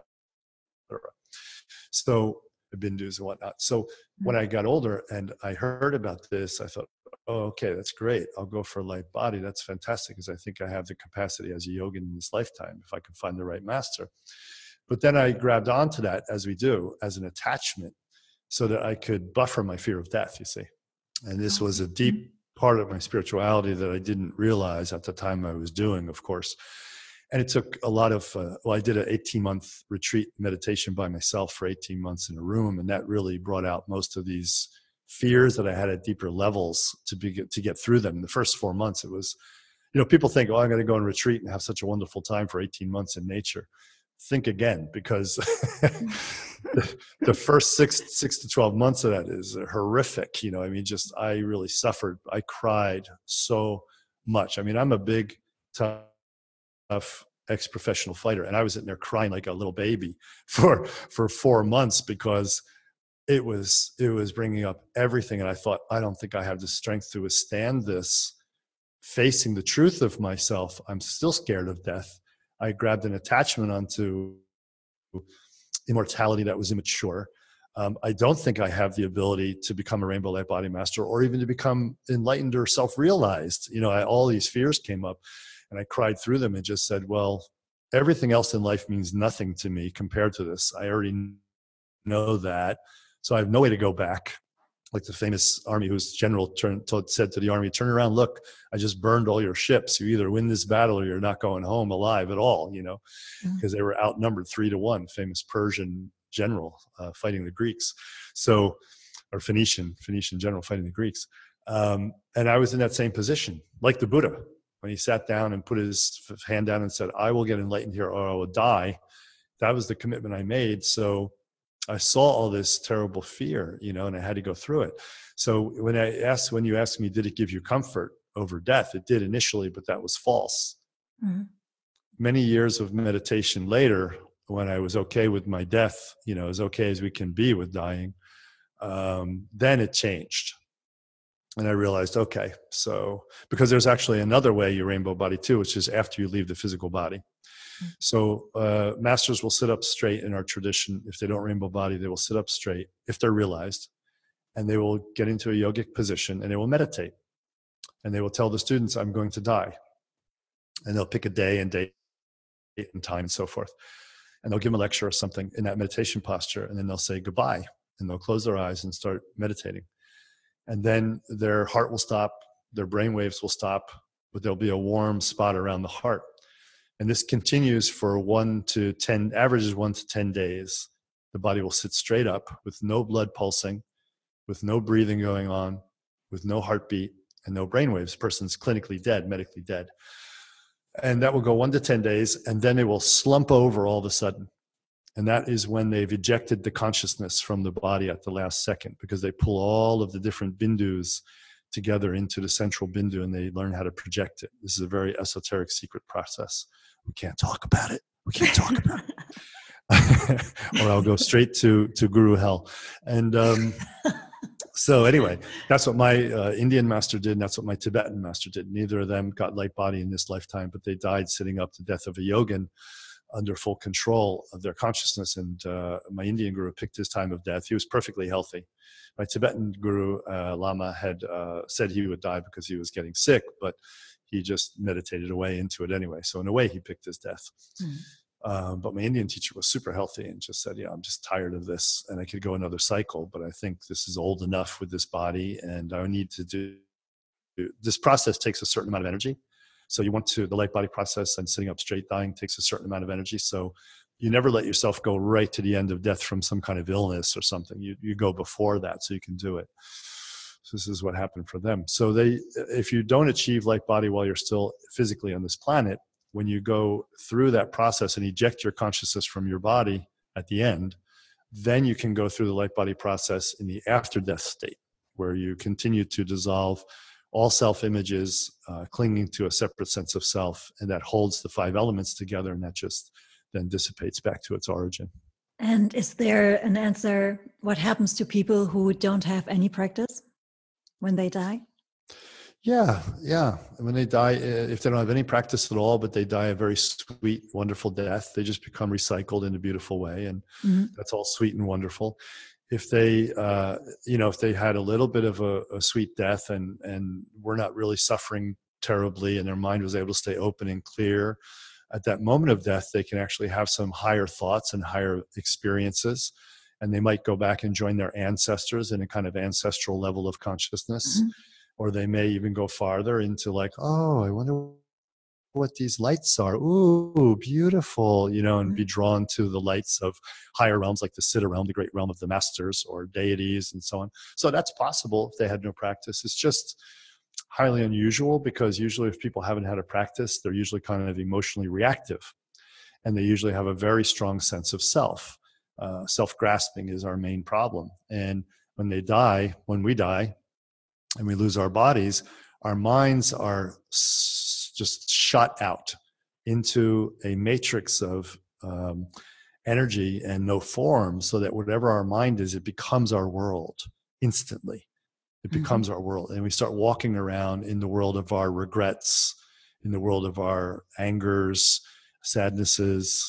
So bindus and whatnot. So when I got older and I heard about this, I thought, oh, okay, that's great. I'll go for a light body. That's fantastic, because I think I have the capacity as a yogin in this lifetime if I can find the right master. But then I grabbed onto that, as we do, as an attachment, so that I could buffer my fear of death, you see. And this was a deep part of my spirituality that I didn't realize at the time I was doing, of course. And it took a lot of, I did an 18-month retreat meditation by myself for 18 months in a room. And that really brought out most of these fears that I had at deeper levels to get through them. In the first 4 months, it was, people think, I'm going to go on retreat and have such a wonderful time for 18 months in nature. Think again, because the first six to 12 months of that is horrific. I really suffered. I cried so much. I'm a big, tough ex-professional fighter, and I was sitting there crying like a little baby for 4 months because it was bringing up everything. And I thought, I don't think I have the strength to withstand this, facing the truth of myself. I'm still scared of death. I grabbed an attachment onto immortality that was immature. I don't think I have the ability to become a rainbow light body master, or even to become enlightened or self-realized. All these fears came up, and I cried through them and just said, well, everything else in life means nothing to me compared to this. I already know that. So I have no way to go back. Like the famous army whose general said to the army, turn around, look, I just burned all your ships. You either win this battle or you're not going home alive at all, because they were outnumbered 3-1, famous Persian general fighting the Greeks. So, or Phoenician general fighting the Greeks. And I was in that same position, like the Buddha, when he sat down and put his hand down and said, I will get enlightened here or I will die. That was the commitment I made. So I saw all this terrible fear, and I had to go through it. So when you asked me, did it give you comfort over death? It did initially, but that was false. Mm-hmm. Many years of meditation later, when I was okay with my death, as okay as we can be with dying, then it changed. And I realized, okay, so because there's actually another way you rainbow body too, which is after you leave the physical body. So masters will sit up straight in our tradition. If they don't rainbow body, they will sit up straight if they're realized, and they will get into a yogic position and they will meditate. And they will tell the students, I'm going to die. And they'll pick a day and date and time and so forth. And they'll give them a lecture or something in that meditation posture. And then they'll say goodbye, and they'll close their eyes and start meditating. And then their heart will stop, their brain waves will stop, but there'll be a warm spot around the heart. And this continues for 1 to 10, averages 1 to 10 days. The body will sit straight up with no blood pulsing, with no breathing going on, with no heartbeat and no brainwaves. The person's clinically dead, medically dead. And that will go 1 to 10 days, and then it will slump over all of a sudden. And that is when they've ejected the consciousness from the body at the last second, because they pull all of the different bindus together into the central bindu, and they learn how to project it. This is a very esoteric secret process. We can't talk about it. Or I'll go straight to guru hell. And so anyway, that's what my Indian master did, and that's what my Tibetan master did. Neither of them got light body in this lifetime, but they died sitting up the death of a yogin under full control of their consciousness. And my Indian guru picked his time of death. He was perfectly healthy. My Tibetan guru, Lama, had said he would die because he was getting sick, but he just meditated away into it anyway. So in a way, he picked his death. Mm-hmm. But my Indian teacher was super healthy and just said, I'm just tired of this, and I could go another cycle, but I think this is old enough with this body, and I need to do this. Process takes a certain amount of energy. So you want to, the light body process and sitting up straight dying takes a certain amount of energy. So you never let yourself go right to the end of death from some kind of illness or something. You go before that so you can do it. So this is what happened for them. So if you don't achieve light body while you're still physically on this planet, when you go through that process and eject your consciousness from your body at the end, then you can go through the light body process in the after death state, where you continue to dissolve all self-images, clinging to a separate sense of self, and that holds the 5 elements together, and that just then dissipates back to its origin. And is there an answer? What happens to people who don't have any practice when they die? Yeah. When they die, if they don't have any practice at all, but they die a very sweet, wonderful death, they just become recycled in a beautiful way, and that's all sweet and wonderful. If they, if they had a little bit of a sweet death and were not really suffering terribly, and their mind was able to stay open and clear, at that moment of death, they can actually have some higher thoughts and higher experiences, and they might go back and join their ancestors in a kind of ancestral level of consciousness, or they may even go farther into like, oh, I wonder what these lights are. Ooh, beautiful, and be drawn to the lights of higher realms like the Siddha realm, the great realm of the masters or deities and so on. So that's possible if they had no practice. It's just highly unusual because usually if people haven't had a practice, they're usually kind of emotionally reactive. And they usually have a very strong sense of self. Self-grasping is our main problem. And when we die, and we lose our bodies, our minds are just shot out into a matrix of energy and no form, so that whatever our mind is, it becomes our world instantly. It becomes our world. And we start walking around in the world of our regrets, in the world of our angers, sadnesses,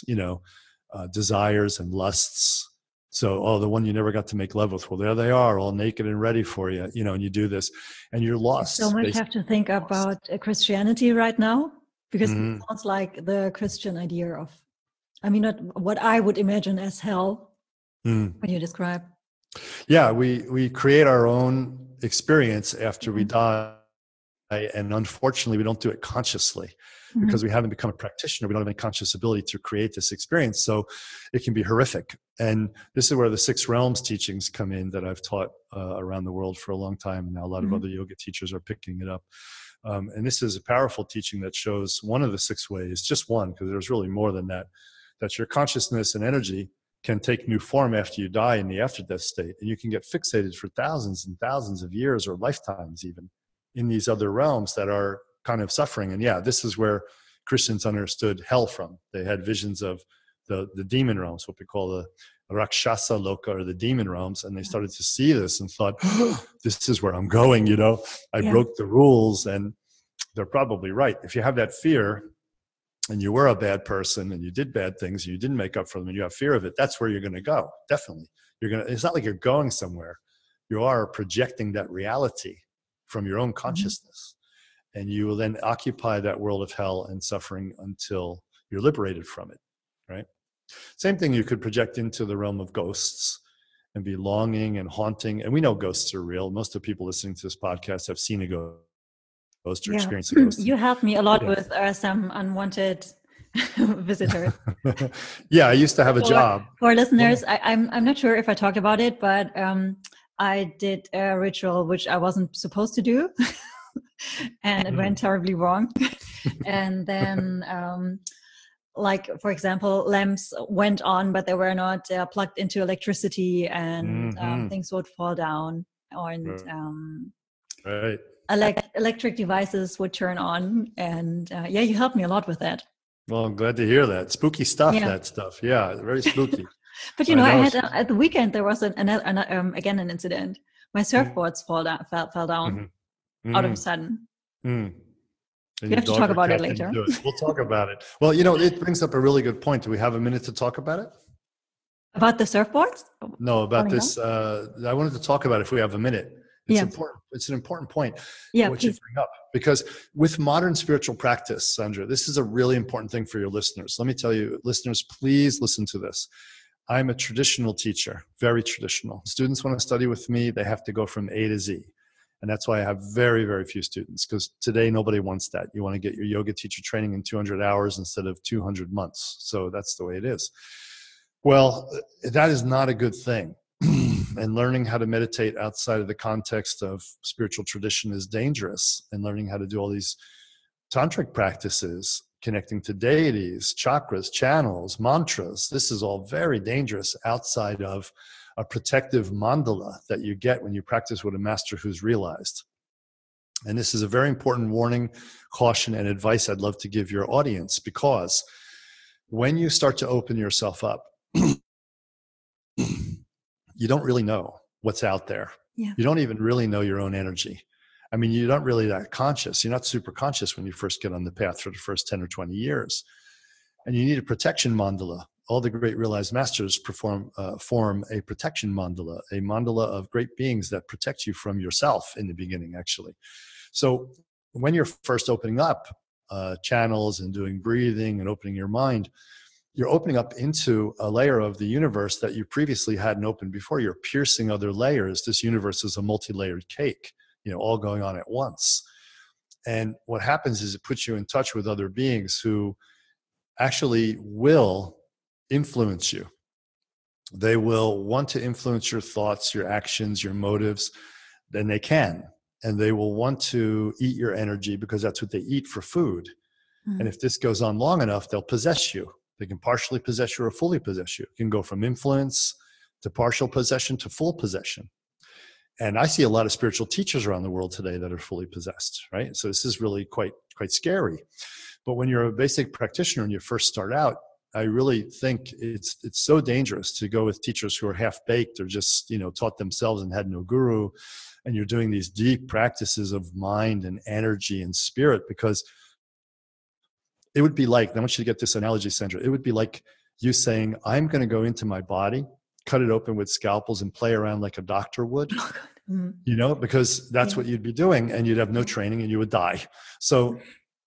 desires and lusts. So, the one you never got to make love with, well, there they are, all naked and ready for you, and you do this and you're lost. So much have to think about Christianity right now, because it sounds like the Christian idea of, not what I would imagine as hell when you describe. Yeah, we create our own experience after we die. And unfortunately, we don't do it consciously because we haven't become a practitioner. We don't have any conscious ability to create this experience. So it can be horrific. And this is where the 6 realms teachings come in that I've taught around the world for a long time. And now a lot of other yoga teachers are picking it up. And this is a powerful teaching that shows one of the 6 ways, just one, because there's really more than that, that your consciousness and energy can take new form after you die in the after-death state. And you can get fixated for thousands and thousands of years or lifetimes even in these other realms that are kind of suffering. And yeah, this is where Christians understood hell from. They had visions of the demon realms, what we call the Rakshasa Loka, or the demon realms. And they started to see this and thought, this is where I'm going, I broke the rules. And they're probably right. If you have that fear and you were a bad person and you did bad things and you didn't make up for them and you have fear of it, that's where you're going to go. Definitely. It's not like you're going somewhere. You are projecting that reality from your own consciousness. And you will then occupy that world of hell and suffering until you're liberated from it, right? Same thing you could project into the realm of ghosts and be longing and haunting. And we know ghosts are real. Most of the people listening to this podcast have seen a ghost or experienced a ghost. You helped me a lot with some unwanted visitors. Yeah, I used to have a job. For listeners, I'm not sure if I talked about it, but I did a ritual which I wasn't supposed to do. And it went terribly wrong. And then, for example, lamps went on, but they were not plugged into electricity, and things would fall down, and electric devices would turn on. And you helped me a lot with that. Well, I'm glad to hear that. Spooky stuff, that stuff. Yeah, very spooky. But I had at the weekend there was again an incident. My surfboards fell down out of a sudden. You have to talk about it later. We'll talk about it. Well, it brings up a really good point. Do we have a minute to talk about it? About the surfboards? No, about this. I wanted to talk about it if we have a minute. It's important. It's an important point. What you bring up, because with modern spiritual practice, Sandra, this is a really important thing for your listeners. Let me tell you, listeners, please listen to this. I'm a traditional teacher, very traditional. Students want to study with me, they have to go from A to Z. And that's why I have very, very few students, because today nobody wants that. You want to get your yoga teacher training in 200 hours instead of 200 months. So that's the way it is. Well, that is not a good thing. And learning how to meditate outside of the context of spiritual tradition is dangerous. And learning how to do all these tantric practices, connecting to deities, chakras, channels, mantras, this is all very dangerous outside of a protective mandala that you get when you practice with a master who's realized. And this is a very important warning, caution, and advice I'd love to give your audience, because when you start to open yourself up, you don't really know what's out there. Yeah. You don't even really know your own energy. I mean, you're not really that conscious. You're not super conscious when you first get on the path for the first 10 or 20 years. And you need a protection mandala. All the great realized masters form a protection mandala, a mandala of great beings that protect you from yourself in the beginning, actually. So when you're first opening up channels and doing breathing and opening your mind, you're opening up into a layer of the universe that you previously hadn't opened before. You're piercing other layers. This universe is a multi-layered cake, all going on at once. And what happens is it puts you in touch with other beings who actually will influence you. They will want to influence your thoughts, your actions, your motives, then they can. And they will want to eat your energy because that's what they eat for food. Mm-hmm. And if this goes on long enough, they'll possess you. They can partially possess you or fully possess you. It can go from influence to partial possession to full possession. And I see a lot of spiritual teachers around the world today that are fully possessed, right? So this is really quite scary. But when you're a basic practitioner and you first start out, I really think it's so dangerous to go with teachers who are half-baked or just, taught themselves and had no guru. And you're doing these deep practices of mind and energy and spirit, because it would be like, and I want you to get this analogy, Sandra, it would be like you saying, I'm going to go into my body, cut it open with scalpels and play around like a doctor would, because that's what you'd be doing, and you'd have no training and you would die. So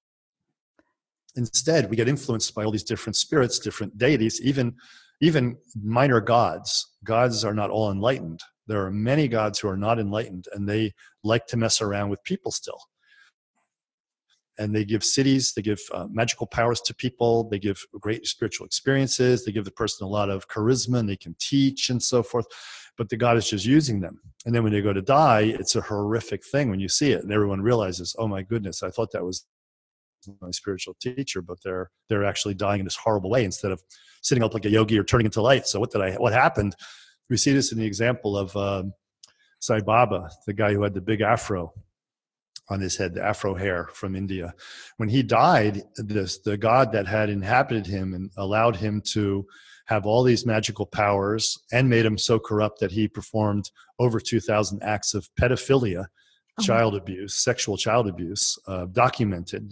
instead, we get influenced by all these different spirits, different deities, even minor gods. Gods are not all enlightened. There are many gods who are not enlightened, and they like to mess around with people still. And they give cities, they give magical powers to people, they give great spiritual experiences, they give the person a lot of charisma, and they can teach and so forth. But the God is just using them. And then when they go to die, it's a horrific thing when you see it. And everyone realizes, oh my goodness, I thought that was my spiritual teacher, but they're actually dying in this horrible way instead of sitting up like a yogi or turning into light. So what happened? We see this in the example of Sai Baba, the guy who had the big afro on his head, the afro hair from India. When he died, the god that had inhabited him and allowed him to have all these magical powers and made him so corrupt that he performed over 2,000 acts of pedophilia, child abuse, sexual child abuse, documented.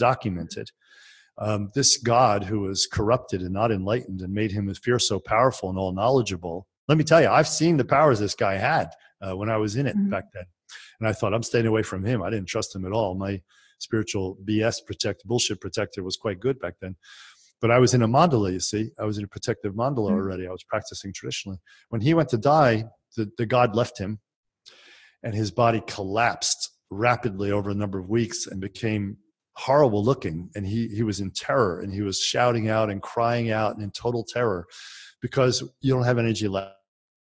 This God who was corrupted and not enlightened and made him appear so powerful and all knowledgeable. Let me tell you, I've seen the powers this guy had when I was in it back then. And I thought, I'm staying away from him. I didn't trust him at all. My spiritual bullshit protector was quite good back then. But I was in a mandala, you see. I was in a protective mandala already. I was practicing traditionally. When he went to die, the God left him, and his body collapsed rapidly over a number of weeks and became horrible looking. And he was in terror, and he was shouting out and crying out and in total terror because you don't have energy left.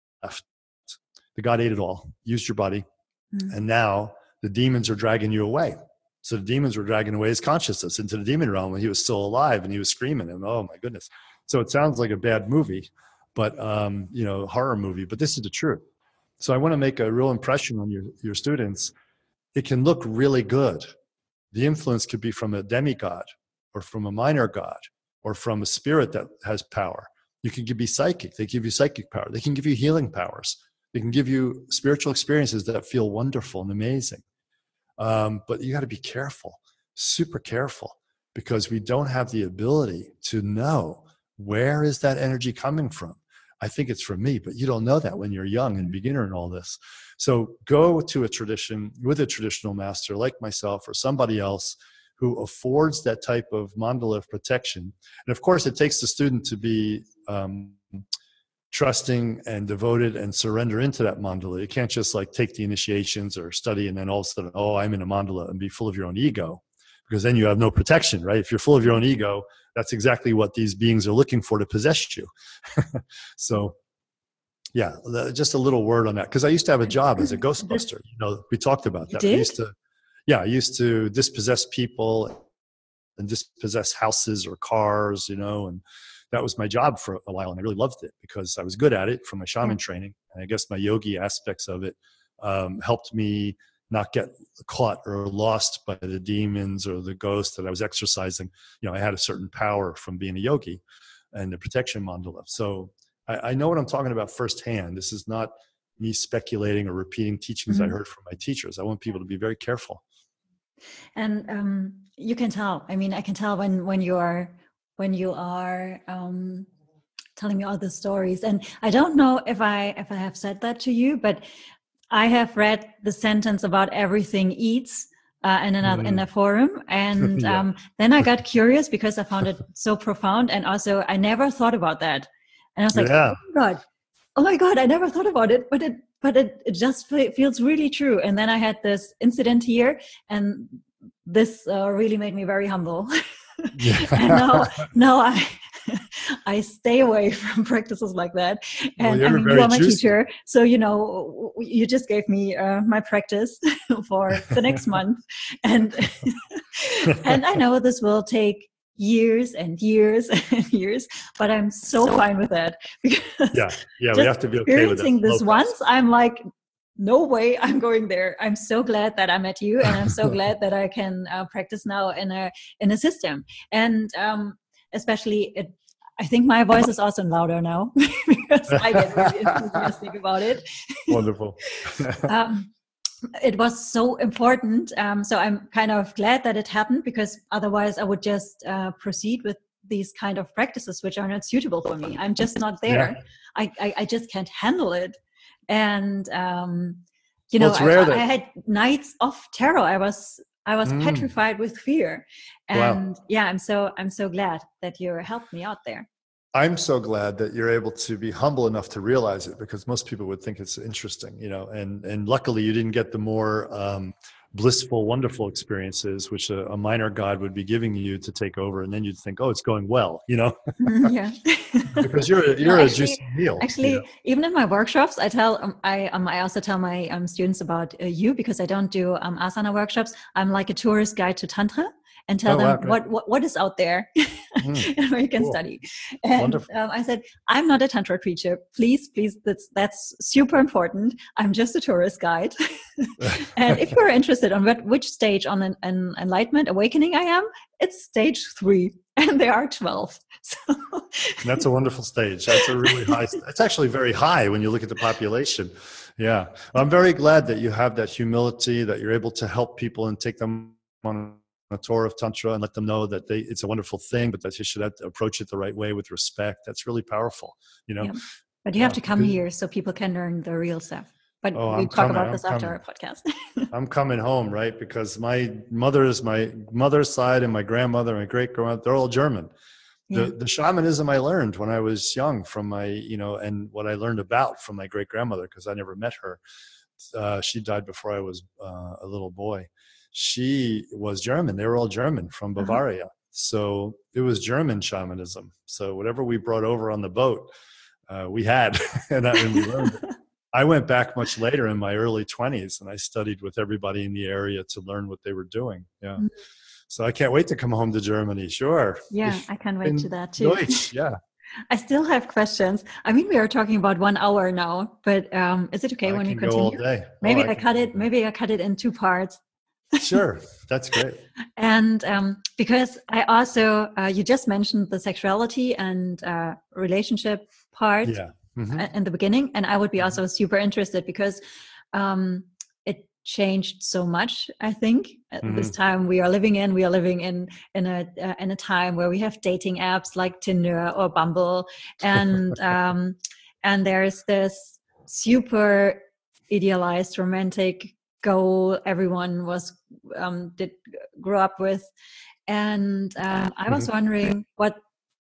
The God ate it all, used your body. And now the demons are dragging you away. So the demons were dragging away his consciousness into the demon realm when he was still alive, and he was screaming, and oh my goodness. So it sounds like a bad movie, but horror movie, but this is the truth. So I want to make a real impression on your students. It can look really good. The influence could be from a demigod or from a minor god or from a spirit that has power. You can be psychic. They give you psychic power. They can give you healing powers. They can give you spiritual experiences that feel wonderful and amazing. But you got to be careful, super careful, because we don't have the ability to know where is that energy coming from. I think it's from me, but you don't know that when you're young and beginner in all this. So go to a tradition with a traditional master like myself or somebody else who affords that type of mandala of protection. And of course, it takes the student to be trusting and devoted and surrender into that mandala. You can't just like take the initiations or study and then all of a sudden, oh, I'm in a mandala, and be full of your own ego, because then you have no protection, right? If you're full of your own ego, that's exactly what these beings are looking for to possess you. So yeah, just a little word on that. Because I used to have a job as a Ghostbuster. We talked about that. I used to dispossess people and dispossess houses or cars, and that was my job for a while. And I really loved it because I was good at it from my shaman training. And I guess my yogi aspects of it helped me not get caught or lost by the demons or the ghosts that I was exercising. I had a certain power from being a yogi and the protection mandala. So I know what I'm talking about firsthand. This is not me speculating or repeating teachings I heard from my teachers. I want people to be very careful. And you can tell. I mean, I can tell when you are telling me all the stories. And I don't know if I have said that to you, but I have read the sentence about everything eats in a forum. And then I got curious because I found it so profound. And also I never thought about that. And I was like, oh my God, I never thought about it, but it just feels really true. And then I had this incident here, and this really made me very humble. Yeah. And now I stay away from practices like that. Well, And you're I mean, you very are my juicy. teacher, so you just gave me my practice for the next month, and and I know this will take years and years and years, but I'm so fine with that, because Yeah, we just have to be okay with that experiencing slow this once, process. I'm like, no way I'm going there. I'm so glad that I met you, and I'm so glad that I can practice now in a system. And especially, I think my voice is also louder now because I get really enthusiastic about it. Wonderful. um, it was so important. So I'm kind of glad that it happened, because otherwise I would just proceed with these kind of practices which are not suitable for me. I'm just not there. Yeah. I just can't handle it. And Well, it's rare I that. had nights of terror. I was petrified with fear. Wow. And yeah, I'm so glad that you helped me out there. I'm so glad that you're able to be humble enough to realize it, because most people would think it's interesting, and luckily you didn't get the more blissful, wonderful experiences, which a minor God would be giving you to take over. And then you'd think, oh, it's going well, Yeah. because you're No, a juicy meal. Actually, even in my workshops, I tell I also tell my students about you, because I don't do asana workshops. I'm like a tourist guide to Tantra, and tell Oh, wow, them great. what is out there and where you can Cool. study. And Wonderful. I said, I'm not a Tantra teacher. Please, that's super important. I'm just a tourist guide. And if you're interested on which stage on an enlightenment awakening I am, it's stage 3, and there are 12. So That's a wonderful stage. That's a really high. It's actually very high when you look at the population. Yeah. I'm very glad that you have that humility, that you're able to help people and take them on a tour of Tantra and let them know that it's a wonderful thing, but that you should approach it the right way with respect. That's really powerful, Yeah. But you have to come here so people can learn the real stuff. But we talk about this after our podcast. I'm coming home, right? Because my mother's side and my grandmother and my great grandmother, they're all German. Yeah. The shamanism I learned when I was young from my, and what I learned about from my great grandmother, because I never met her. She died before I was a little boy. She was German. They were all German from Bavaria. So it was German shamanism. So whatever we brought over on the boat, we had, and we learned it. I went back much later in my early 20s, and I studied with everybody in the area to learn what they were doing. Yeah. Mm-hmm. So I can't wait to come home to Germany. Sure. Yeah, I can wait to that too. Deutsch, yeah. I still have questions. I mean, we are talking about 1 hour now, but is it okay when we continue? Go all day. Maybe I cut it. Maybe I cut it in 2 parts. Sure, that's great. And because I also, you just mentioned the sexuality and relationship part in the beginning, and I would be also super interested, because it changed so much. I think at this time we are living in a time where we have dating apps like Tinder or Bumble, and there's this super idealized romantic goal everyone did grow up with, and I was wondering what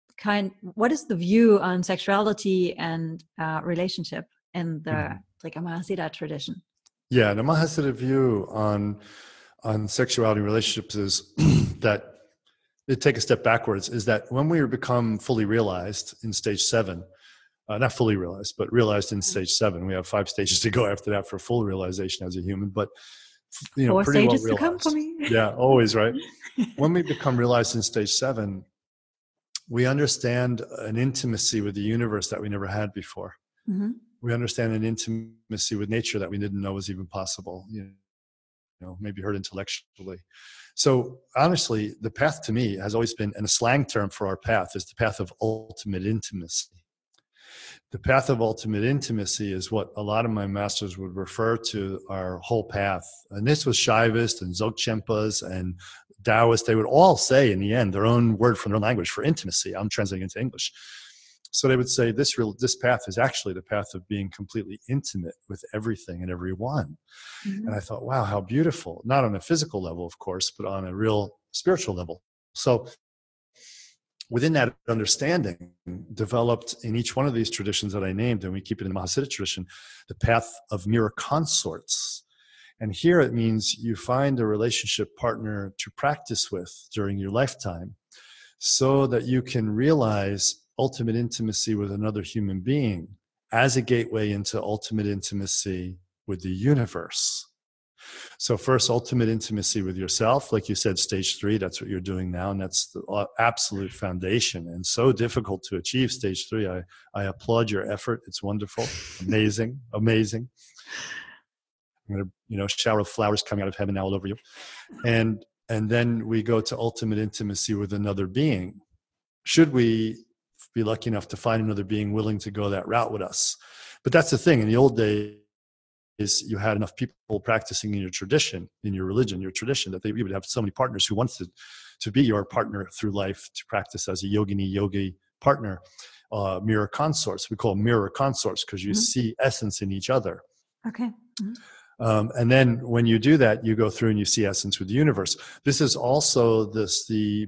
is the view on sexuality and relationship in the Trikha Mahasiddha tradition? Yeah, the Mahasiddha view on sexuality and relationships is that it take a step backwards. Is that when we become fully realized in stage 7. Not fully realized, but realized in stage 7. We have 5 stages to go after that for full realization as a human. But 4 pretty stages well to come for me. Yeah, always, right? When we become realized in stage 7, we understand an intimacy with the universe that we never had before. Mm-hmm. We understand an intimacy with nature that we didn't know was even possible. Maybe heard intellectually. So honestly, the path to me has always been, and a slang term for our path is the path of ultimate intimacy. The path of ultimate intimacy is what a lot of my masters would refer to our whole path. And this was Shaivist and Dzogchenpas and Taoists. They would all say in the end their own word from their language for intimacy. I'm translating into English. So they would say this path is actually the path of being completely intimate with everything and everyone. Mm-hmm. And I thought, wow, how beautiful. Not on a physical level, of course, but on a real spiritual level. So within that understanding, developed in each one of these traditions that I named, and we keep it in the Mahasiddha tradition, the path of mirror consorts. And here it means you find a relationship partner to practice with during your lifetime so that you can realize ultimate intimacy with another human being as a gateway into ultimate intimacy with the universe. So first, ultimate intimacy with yourself. Like you said, stage 3, that's what you're doing now. And that's the absolute foundation and so difficult to achieve stage 3. I applaud your effort. It's wonderful. Amazing. Amazing. I'm going to, shower of flowers coming out of heaven now all over you. And then we go to ultimate intimacy with another being. Should we be lucky enough to find another being willing to go that route with us? But that's the thing. In the old days, you had enough people practicing in your tradition, in your religion, your tradition, that you would have so many partners who wanted to be your partner through life, to practice as a yogi partner, mirror consorts. We call them mirror consorts because you see essence in each other. Okay. And then when you do that, you go through and you see essence with the universe. This is also the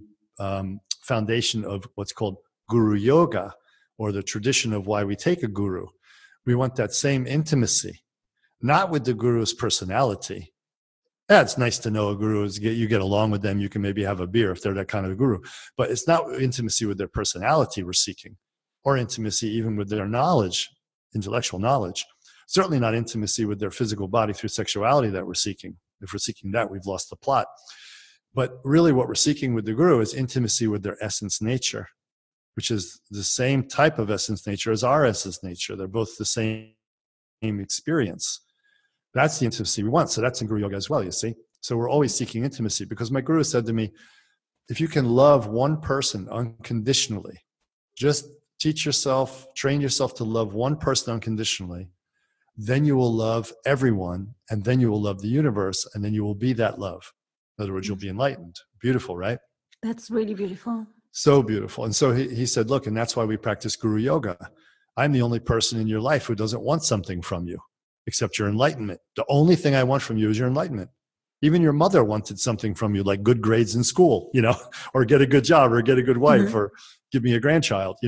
foundation of what's called Guru Yoga, or the tradition of why we take a guru. We want that same intimacy, not with the guru's personality. Yeah, it's nice to know a guru. You get along with them. You can maybe have a beer if they're that kind of a guru. But it's not intimacy with their personality we're seeking, or intimacy even with their knowledge, intellectual knowledge. Certainly not intimacy with their physical body through sexuality that we're seeking. If we're seeking that, we've lost the plot. But really what we're seeking with the guru is intimacy with their essence nature, which is the same type of essence nature as our essence nature. They're both the same experience. That's the intimacy we want. So that's in Guru Yoga as well, you see. So we're always seeking intimacy, because my guru said to me, if you can love one person unconditionally, just teach yourself, train yourself to love one person unconditionally, then you will love everyone, and then you will love the universe, and then you will be that love. In other words, you'll be enlightened. Beautiful, right? That's really beautiful. So beautiful. And so he said, look, and that's why we practice Guru Yoga. I'm the only person in your life who doesn't want something from you except your enlightenment. The only thing I want from you is your enlightenment. Even your mother wanted something from you, like good grades in school, or get a good job, or get a good wife, or give me a grandchild.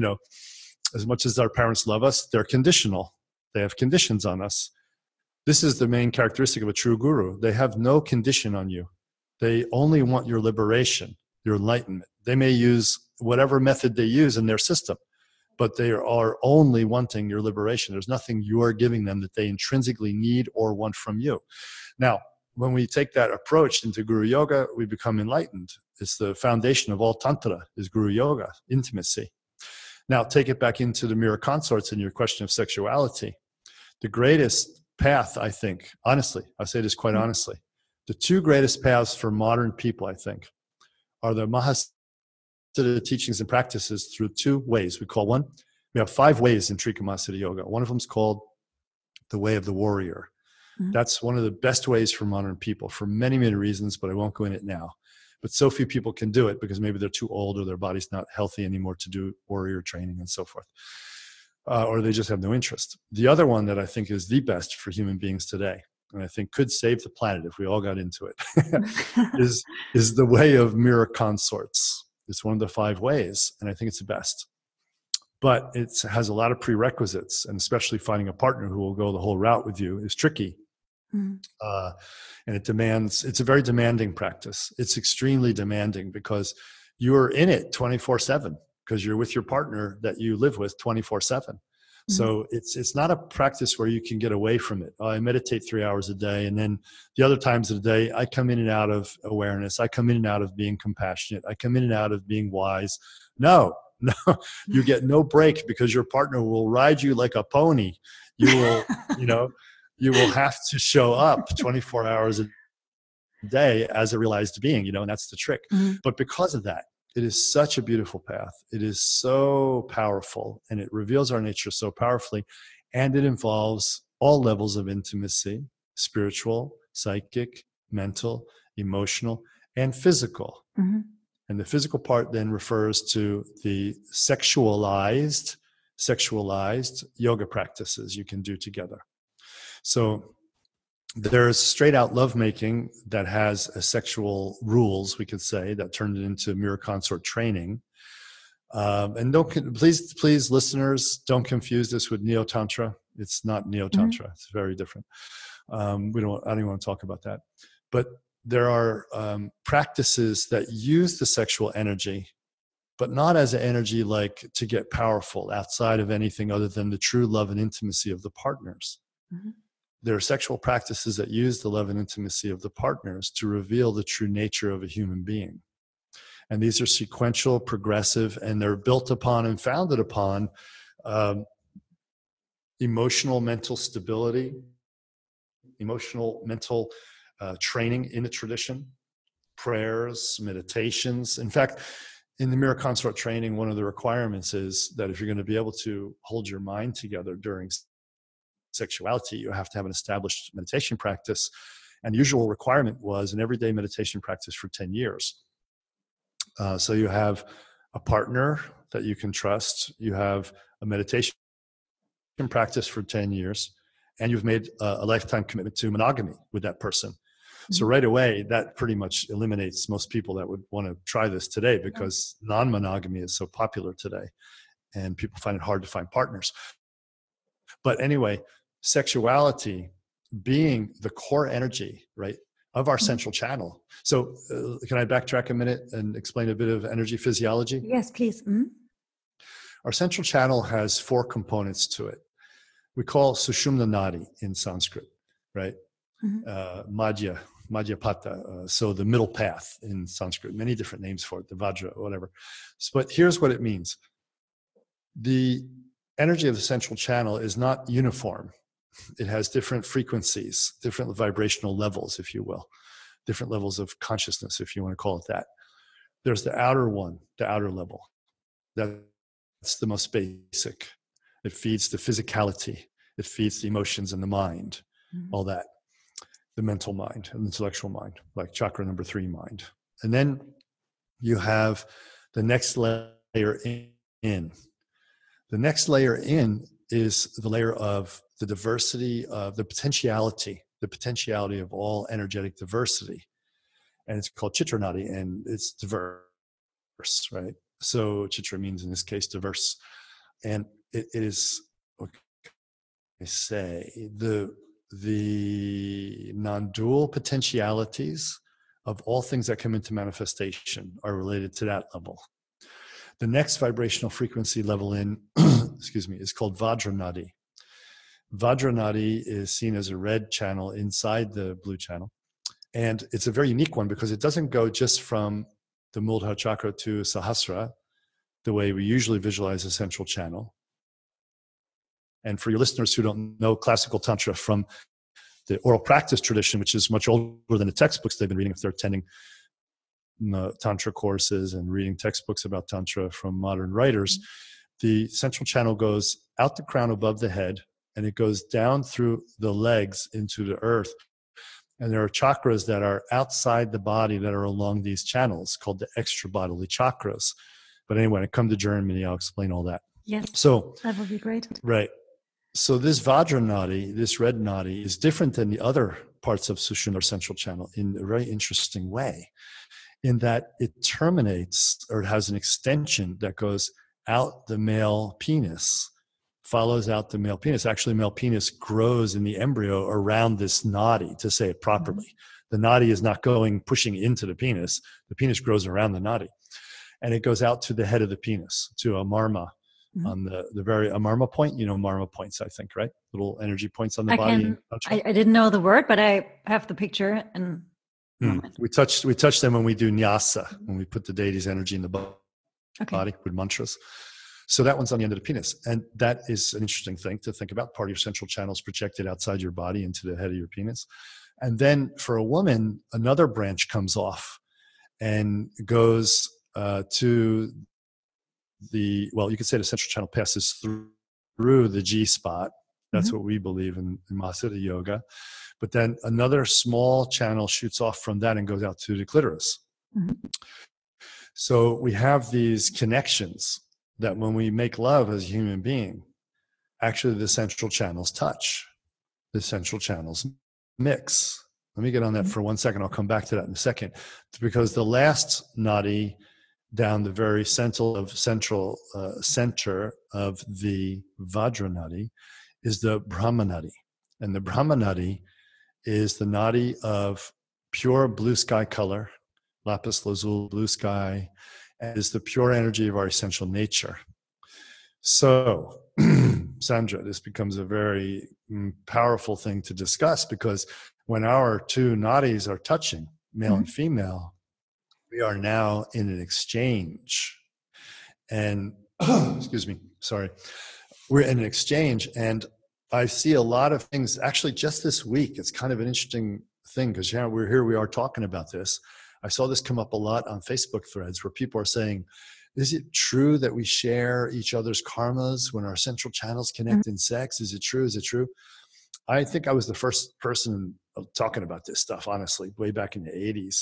As much as our parents love us, they're conditional. They have conditions on us. This is the main characteristic of a true guru. They have no condition on you. They only want your liberation, your enlightenment. They may use whatever method they use in their system, but they are only wanting your liberation. There's nothing you are giving them that they intrinsically need or want from you. Now, when we take that approach into Guru Yoga, we become enlightened. It's the foundation of all Tantra, is Guru Yoga, intimacy. Now, take it back into the mirror consorts and your question of sexuality. The greatest path, I think, honestly, I say this quite honestly, the two greatest paths for modern people, I think, are the Mahasiddha teachings and practices through two ways. We have 5 ways in Trikamasiddha Yoga. One of them is called the way of the warrior. That's one of the best ways for modern people for many, many reasons, but I won't go in it now. But so few people can do it because maybe they're too old, or their body's not healthy anymore to do warrior training and so forth. Or they just have no interest. The other one that I think is the best for human beings today, and I think could save the planet if we all got into it, is the way of mirror consorts. It's one of the 5 ways, and I think it's the best. But it has a lot of prerequisites, and especially finding a partner who will go the whole route with you is tricky. And it's a very demanding practice. It's extremely demanding because you're in it 24/7, because you're with your partner that you live with 24/7. So it's not a practice where you can get away from it. I meditate 3 hours a day, and then the other times of the day, I come in and out of awareness. I come in and out of being compassionate. I come in and out of being wise. No, you get no break, because your partner will ride you like a pony. You will, you will have to show up 24 hours a day as a realized being, and that's the trick. But because of that, it is such a beautiful path. It is so powerful, and it reveals our nature so powerfully, and it involves all levels of intimacy: spiritual, psychic, mental, emotional, and physical. And the physical part then refers to the sexualized yoga practices you can do together. So there's straight out lovemaking that has a sexual rules, we could say, that turned it into mirror consort training. And please, listeners, don't confuse this with Neo-Tantra. It's not Neo-Tantra. It's very different. I don't even want to talk about that. But there are practices that use the sexual energy, but not as an energy like to get powerful outside of anything other than the true love and intimacy of the partners. Mm-hmm. There are sexual practices that use the love and intimacy of the partners to reveal the true nature of a human being. And these are sequential, progressive, and they're built upon and founded upon emotional, mental stability, emotional, mental training in the tradition, prayers, meditations. In fact, in the Mirror Consort training, one of the requirements is that if you're going to be able to hold your mind together during sexuality, you have to have an established meditation practice. And the usual requirement was an everyday meditation practice for 10 years. So you have a partner that you can trust, you have a meditation practice for 10 years, and you've made a lifetime commitment to monogamy with that person. Mm-hmm. So right away, that pretty much eliminates most people that would want to try this today, because non-monogamy is so popular today and people find it hard to find partners. But anyway, sexuality being the core energy, right, of our central channel. So can I backtrack a minute and explain a bit of energy physiology? Yes, please. Mm-hmm. Our central channel has 4 components to it. We call Sushumna Nadi in Sanskrit, right? Mm-hmm. Madhyapata, so the middle path in Sanskrit, many different names for it, the Vajra, whatever. But here's what it means. The energy of the central channel is not uniform. It has different frequencies, different vibrational levels, if you will, different levels of consciousness, if you want to call it that. There's the outer one, the outer level. That's the most basic. It feeds the physicality. It feeds the emotions and the mind, all that. The mental mind and intellectual mind, like chakra number 3 mind. And then you have the next layer in. The next layer in is the layer of the diversity of the potentiality of all energetic diversity. And it's called Chitra Nadi, and it's diverse, right? So Chitra means, in this case, diverse. And it is, what can I say, the non-dual potentialities of all things that come into manifestation are related to that level. The next vibrational frequency level in, is called Vajra Nadi. Vajra Nadi is seen as a red channel inside the blue channel. And it's a very unique one because it doesn't go just from the Muladhara chakra to Sahasrara, the way we usually visualize the central channel. And for your listeners who don't know classical Tantra from the oral practice tradition, which is much older than the textbooks they've been reading if they're attending Tantra courses and reading textbooks about Tantra from modern writers, the central channel goes out the crown above the head, and it goes down through the legs into the earth. And there are chakras that are outside the body that are along these channels called the extra bodily chakras. But anyway, when I come to Germany, I'll explain all that. Yes, so that would be great. Right. So this Vajra Nadi, this red Nadi, is different than the other parts of Sushumna central channel in a very interesting way, in that it terminates, or it has an extension that goes out the male penis, follows out the male penis. Actually, male penis grows in the embryo around this nadi, to say it properly. Mm-hmm. The nadi is not pushing into the penis. The penis grows around the nadi. And it goes out to the head of the penis, to a marma, mm-hmm. on the very, a marma point, marma points, I think, right? Little energy points on the body. I didn't know the word, but I have the picture. And we touch them when we do nyasa, when we put the deity's energy in the body with mantras. So that one's on the end of the penis. And that is an interesting thing to think about. Part of your central channel is projected outside your body into the head of your penis. And then for a woman, another branch comes off and goes to you could say the central channel passes through the G spot. That's what we believe in Mahasiddha yoga. But then another small channel shoots off from that and goes out to the clitoris. Mm-hmm. So we have these connections that when we make love as a human being, actually the central channels touch. The central channels mix. Let me get on that for 1 second. I'll come back to that in a second. Because the last nadi down the very center of the Vajra Nadi is the Brahma Nadi. And the Brahma Nadi is the nadi of pure blue sky color, lapis lazuli, blue sky, and is the pure energy of our essential nature. So, Sandra, this becomes a very powerful thing to discuss, because when our two nadis are touching, male and female, we are now in an exchange. And, excuse me, sorry. We're in an exchange, and I see a lot of things. Actually, just this week, it's kind of an interesting thing, because we are talking about this. I saw this come up a lot on Facebook threads where people are saying, is it true that we share each other's karmas when our central channels connect in sex? Is it true? Is it true? I think I was the first person talking about this stuff, honestly, way back in the 80s.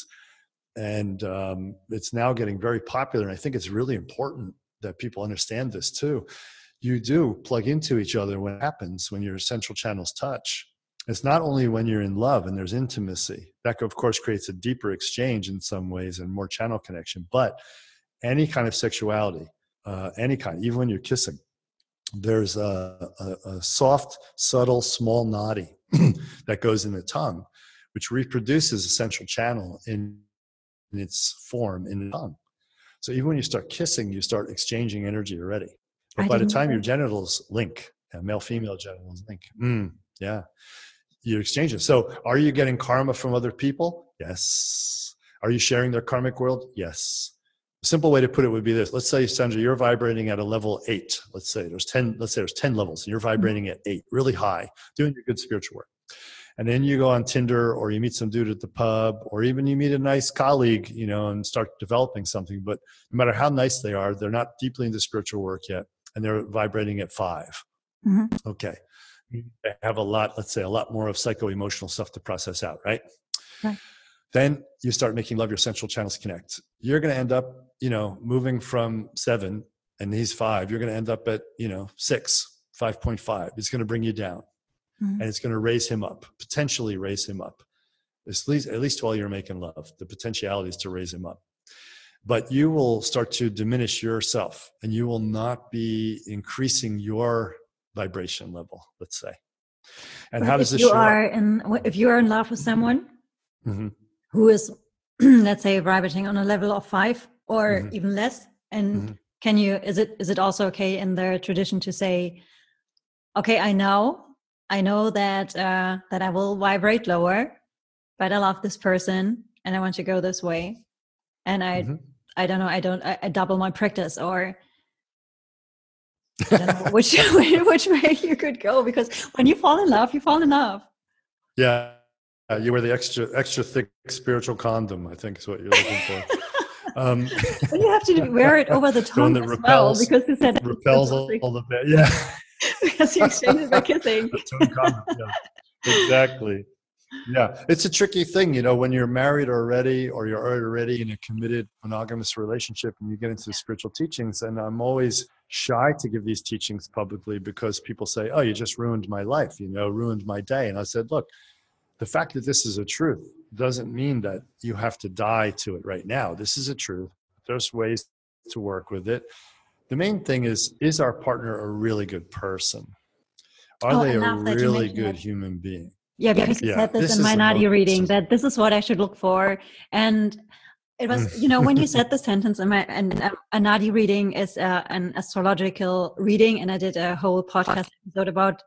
And it's now getting very popular. And I think it's really important that people understand this too. You do plug into each other when it happens, when your central channels touch. It's not only when you're in love and there's intimacy. That, of course, creates a deeper exchange in some ways and more channel connection. But any kind of sexuality, any kind, even when you're kissing, there's a soft, subtle, small nadi that goes in the tongue, which reproduces a central channel in its form in the tongue. So even when you start kissing, you start exchanging energy already. But by the time your genitals link, male-female genitals link, yeah, you exchange it. So are you getting karma from other people? Yes. Are you sharing their karmic world? Yes. A simple way to put it would be this. Let's say, Sandra, you're vibrating at a level 8. Let's say there's 10 levels, and you're vibrating at 8, really high, doing your good spiritual work. And then you go on Tinder, or you meet some dude at the pub, or even you meet a nice colleague, and start developing something. But no matter how nice they are, they're not deeply into spiritual work yet, and they're vibrating at 5. Okay. They have a lot more of psycho-emotional stuff to process out, right? Right. Then you start making love, your central channels connect. You're going to end up, moving from 7, and he's 5. You're going to end up at, 6, 5.5. It's going to bring you down. And it's going to raise him up, potentially raise him up. At least while you're making love, the potentiality is to raise him up. But you will start to diminish yourself, and you will not be increasing your vibration level, let's say. And how does this show up? If you are in love with someone who is, let's say, vibrating on a level of 5 or even less, and is it also okay in the tradition to say, okay, I know that that I will vibrate lower, but I love this person and I want to go this way, and I double my practice, or I don't know which way you could go, because when you fall in love, you fall in love. Yeah, you wear the extra thick spiritual condom, I think is what you're looking for. But you have to wear it over the tongue that as repels, well, because you said repels all the bad. Yeah. Because you exchange it by kissing. Yeah, exactly. Yeah, it's a tricky thing, when you're married already, or you're already in a committed monogamous relationship, and you get into the spiritual teachings. And I'm always shy to give these teachings publicly, because people say, "Oh, you just ruined my life, ruined my day." And I said, look, the fact that this is a truth doesn't mean that you have to die to it right now. This is a truth. There's ways to work with it. The main thing is our partner a really good person? Are they a really good human being? Yeah, because you said this in my Nadi reading, that this is what I should look for. And it was, when you said the sentence, a Nadi reading is an astrological reading, and I did a whole podcast episode about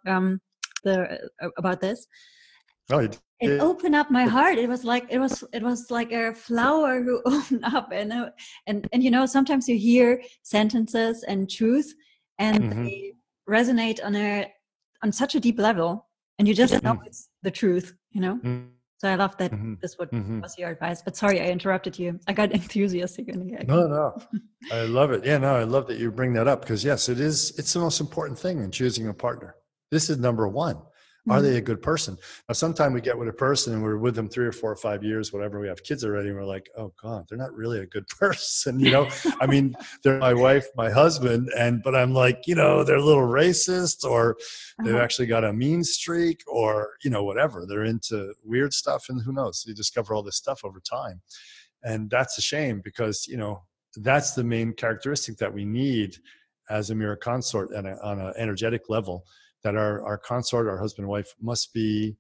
this. Oh, it opened up my heart. It was like a flower who opened up, and sometimes you hear sentences and truth, and they resonate on such a deep level, and you just know it's the truth, So I love that this was your advice. But sorry, I interrupted you. I got enthusiastic. No, I love it. Yeah, no, I love that you bring that up, because yes, it's the most important thing in choosing a partner. This is number one. Are they a good person? Now, sometimes we get with a person and we're with them 3 or 4 or 5 years, whatever. We have kids already, and we're like, oh God, they're not really a good person. I mean, they're my wife, my husband, but I'm like, they're a little racist, or they've actually got a mean streak, or, whatever. They're into weird stuff, and who knows? You discover all this stuff over time. And that's a shame, because, that's the main characteristic that we need as a mirror consort on an energetic level. That our consort, our husband and wife, must be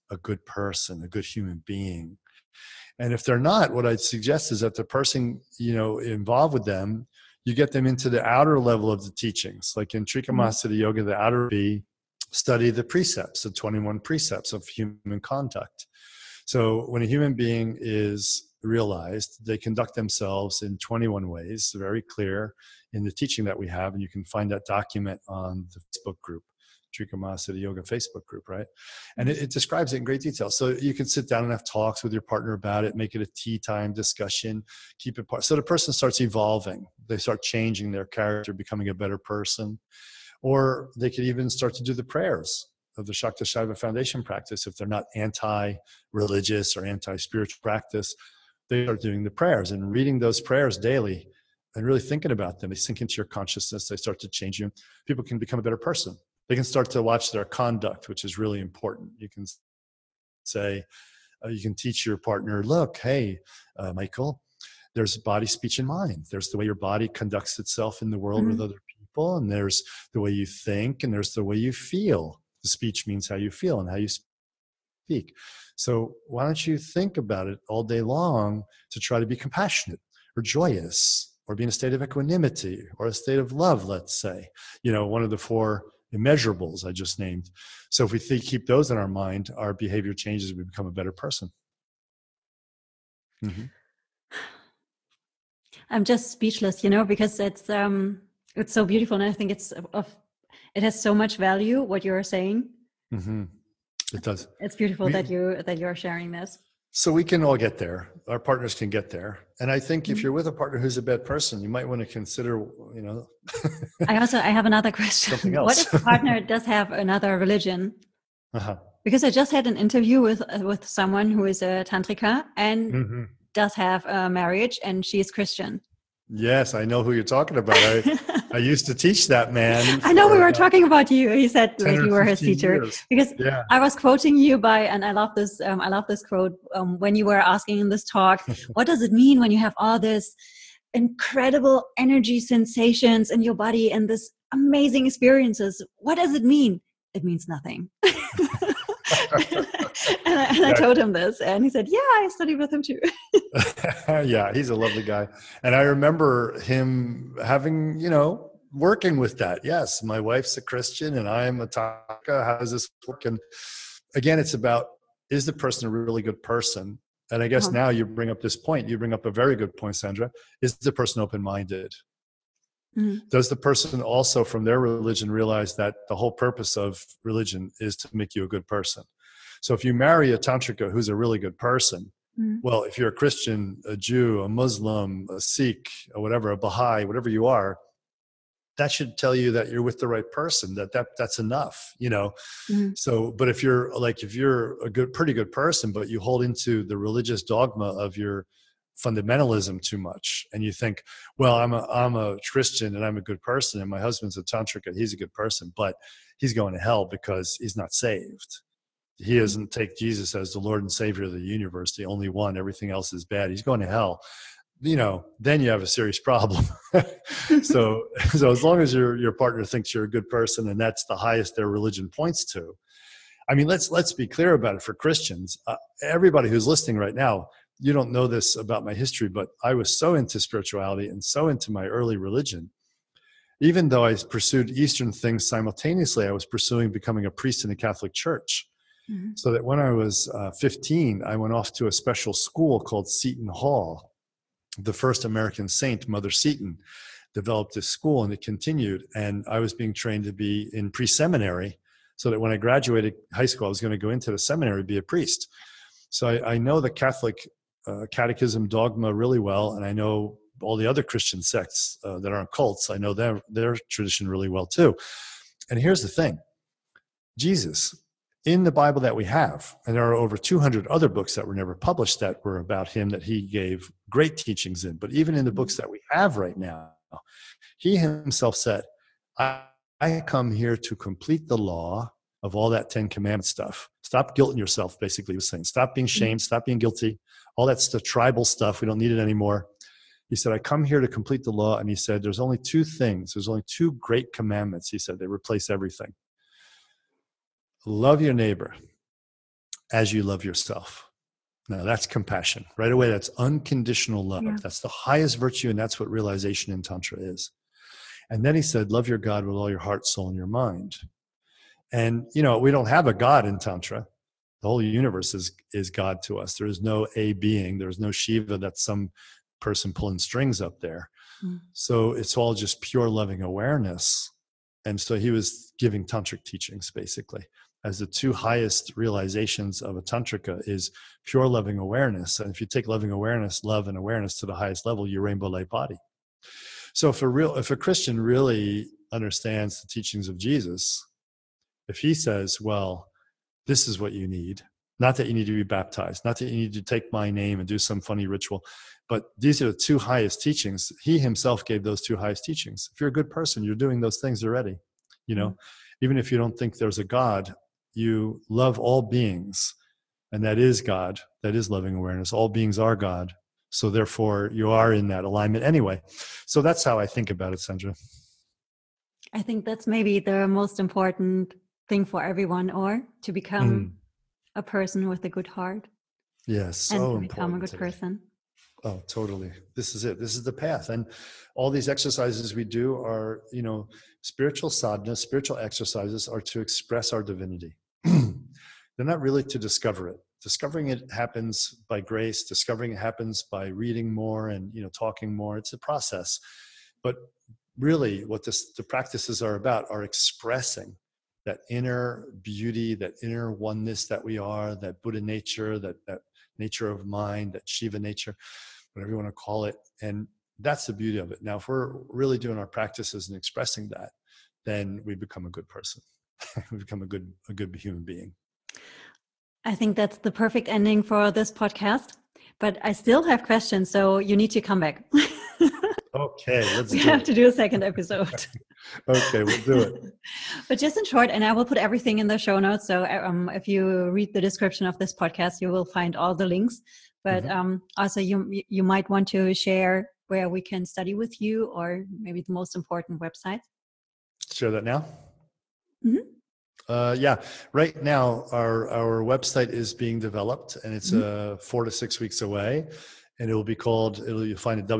a good person, a good human being. And if they're not, what I'd suggest is that the person, involved with them, you get them into the outer level of the teachings. Like in Trikamasiddha Yoga, the outer be study the precepts, the 21 precepts of human conduct. So when a human being is realized, they conduct themselves in 21 ways, very clear in the teaching that we have. And you can find that document on the Facebook group, Trikamasiddha Yoga Facebook group, right? And it describes it in great detail. So you can sit down and have talks with your partner about it, make it a tea time discussion, keep it part. So the person starts evolving. They start changing their character, becoming a better person. Or they could even start to do the prayers of the Shakti Shaiva Foundation practice. If they're not anti-religious or anti-spiritual practice, they start doing the prayers and reading those prayers daily and really thinking about them. They sink into your consciousness. They start to change you. People can become a better person. They can start to watch their conduct, which is really important. You can say, you can teach your partner, look, hey, Michael, there's body, speech, and mind. There's the way your body conducts itself in the world with other people, and there's the way you think, and there's the way you feel. The speech means how you feel and how you speak. So why don't you think about it all day long to try to be compassionate or joyous or be in a state of equanimity or a state of love, let's say. One of the 4 immeasurables I just named. So if we keep those in our mind, our behavior changes, we become a better person. I'm just speechless, because it's so beautiful, and I think it has so much value what you're saying. It does. It's beautiful that you're sharing this. So we can all get there. Our partners can get there. And I think if you're with a partner who's a bad person, you might want to consider, I have another question. Something else. What if a partner does have another religion? Because I just had an interview with someone who is a tantrika and does have a marriage, and she is Christian. Yes, I know who you're talking about. I used to teach that man. I know we were talking about you. He said that you were his teacher because I was quoting you and I love this. I love this quote when you were asking in this talk, what does it mean when you have all this incredible energy sensations in your body and this amazing experiences? What does it mean? It means nothing. And I told him this, and he said, yeah, I studied with him too. Yeah, he's a lovely guy. And I remember him having, working with that. Yes, my wife's a Christian and I'm a Tantrika. How does this work? And again, it's about, is the person a really good person? And I guess now you bring up this point. You bring up a very good point, Sandra. Is the person open-minded? Does the person also from their religion realize that the whole purpose of religion is to make you a good person? So if you marry a Tantrika who's a really good person, well, if you're a Christian, a Jew, a Muslim, a Sikh, or whatever, a Baha'i, whatever you are, that should tell you that you're with the right person, that's enough, So, but if you're a pretty good person, but you hold into the religious dogma of your fundamentalism too much, and you think, well, I'm a Christian and I'm a good person, and my husband's a Tantrika, he's a good person, but he's going to hell because he's not saved. He doesn't take Jesus as the Lord and Savior of the universe, the only one. Everything else is bad. He's going to hell. Then you have a serious problem. So as long as your partner thinks you're a good person and that's the highest their religion points to, I mean, let's be clear about it for Christians. Everybody who's listening right now, you don't know this about my history, but I was so into spirituality and so into my early religion. Even though I pursued Eastern things simultaneously, I was pursuing becoming a priest in the Catholic Church. So that when I was 15, I went off to a special school called Seton Hall. The first American saint, Mother Seton, developed this school, and it continued. And I was being trained to be in pre-seminary, so that when I graduated high school, I was going to go into the seminary, be a priest. So I know the Catholic catechism dogma really well, and I know all the other Christian sects that aren't cults. I know their tradition really well too. And here's the thing. Jesus, in the Bible that we have, and there are over 200 other books that were never published that were about him that he gave great teachings in, but even in the books that we have right now, he himself said, I come here to complete the law of all that 10 Commandments stuff. Stop guilting yourself, basically, he was saying. Stop being shamed, stop being guilty, all that stuff, tribal stuff, we don't need it anymore. He said, I come here to complete the law, and he said, there's only 2 things, there's only 2 great commandments, he said, they replace everything. Love your neighbor as you love yourself. Now that's compassion. Right away, that's unconditional love. Yeah. That's the highest virtue, and that's what realization in Tantra is. And then he said, love your God with all your heart, soul, and your mind. And, we don't have a God in Tantra. The whole universe is God to us. There is no a being. There's no Shiva that's some person pulling strings up there. Mm. So it's all just pure loving awareness. And so he was giving tantric teachings, basically, as the two highest realizations of a tantrika is pure loving awareness. And if you take loving awareness, love and awareness to the highest level, your rainbow light body. So if a Christian really understands the teachings of Jesus, if he says, well, this is what you need, not that you need to be baptized, not that you need to take my name and do some funny ritual, but these are the two highest teachings. He himself gave those two highest teachings. If you're a good person, you're doing those things already. Even if you don't think there's a God, you love all beings, and that is God. That is loving awareness. All beings are God. So therefore, you are in that alignment anyway. So that's how I think about it, Sandra. I think that's maybe the most important thing for everyone, or to become a person with a good heart. Yes, so and to important become a good today. person. Oh, totally. This is it. This is the path. And all these exercises we do are, spiritual sadhana, spiritual exercises are to express our divinity. They're not really to discover it. Discovering it happens by grace. Discovering it happens by reading more and, talking more. It's a process. But really what the practices are about are expressing that inner beauty, that inner oneness that we are, that Buddha nature, that nature of mind, that Shiva nature, whatever you want to call it. And that's the beauty of it. Now, if we're really doing our practices and expressing that, then we become a good person. We become a good human being. I think that's the perfect ending for this podcast, but I still have questions, so you need to come back. Okay, we have to do a second episode. Okay, we'll do it. But just in short, and I will put everything in the show notes. So if you read the description of this podcast, you will find all the links. But also you might want to share where we can study with you, or maybe the most important website. Share that now? Mm-hmm. Yeah, right now our website is being developed, and it's 4 to 6 weeks away, and it will be called, you'll find it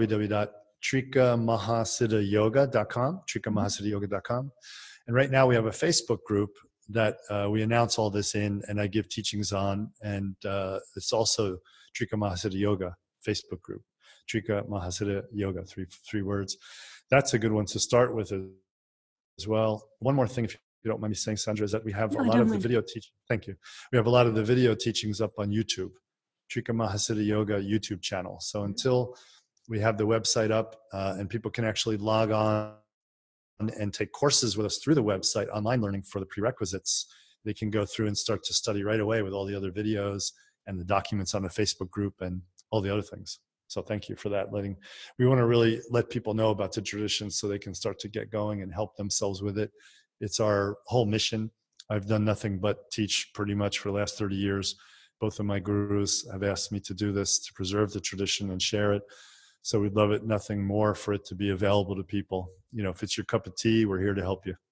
www.trikamahasiddhayoga.com, trikamahasiddhayoga.com. And right now we have a Facebook group that we announce all this in, and I give teachings on, and it's also Trika Mahasiddha Yoga Facebook group, Trika Mahasiddha Yoga, three words. That's a good one to start with as well. One more thing, if you don't mind me saying, Sandra, is that we have a lot of the video teaching. Thank you. We have a lot of the video teachings up on YouTube, Trika Mahasiddha Yoga YouTube channel. So until we have the website up and people can actually log on and take courses with us through the website, online learning for the prerequisites, they can go through and start to study right away with all the other videos and the documents on the Facebook group and all the other things. So thank you for that. We want to really let people know about the tradition so they can start to get going and help themselves with it. It's our whole mission. I've done nothing but teach pretty much for the last 30 years. Both of my gurus have asked me to do this, to preserve the tradition and share it. So we'd love it nothing more for it to be available to people. If it's your cup of tea, we're here to help you.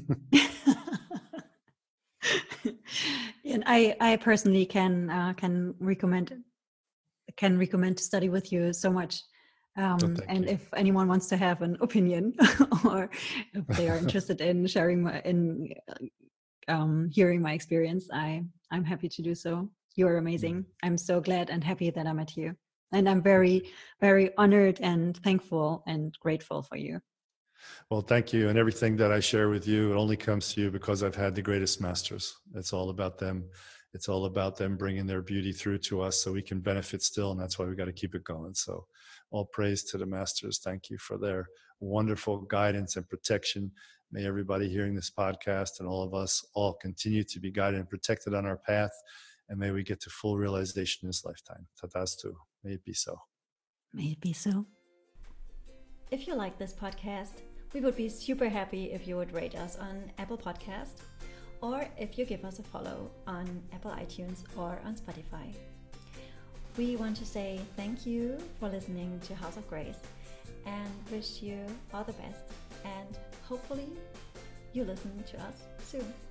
And I personally can recommend to study with you so much. And if anyone wants to have an opinion, or if they are interested in sharing hearing my experience, I'm happy to do so. You're amazing. I'm so glad and happy that I met you. And I'm very, very honored and thankful and grateful for you. Well, thank you. And everything that I share with you, it only comes to you because I've had the greatest masters. It's all about them. It's all about them bringing their beauty through to us so we can benefit still. And that's why we got to keep it going. So all praise to the masters. Thank you for their wonderful guidance and protection. May everybody hearing this podcast and all of us all continue to be guided and protected on our path. And may we get to full realization in this lifetime. Tatastu. May it be so. May it be so. If you like this podcast, we would be super happy if you would rate us on Apple Podcast, or if you give us a follow on Apple iTunes or on Spotify. We want to say thank you for listening to House of Grace and wish you all the best, and hopefully you listen to us soon.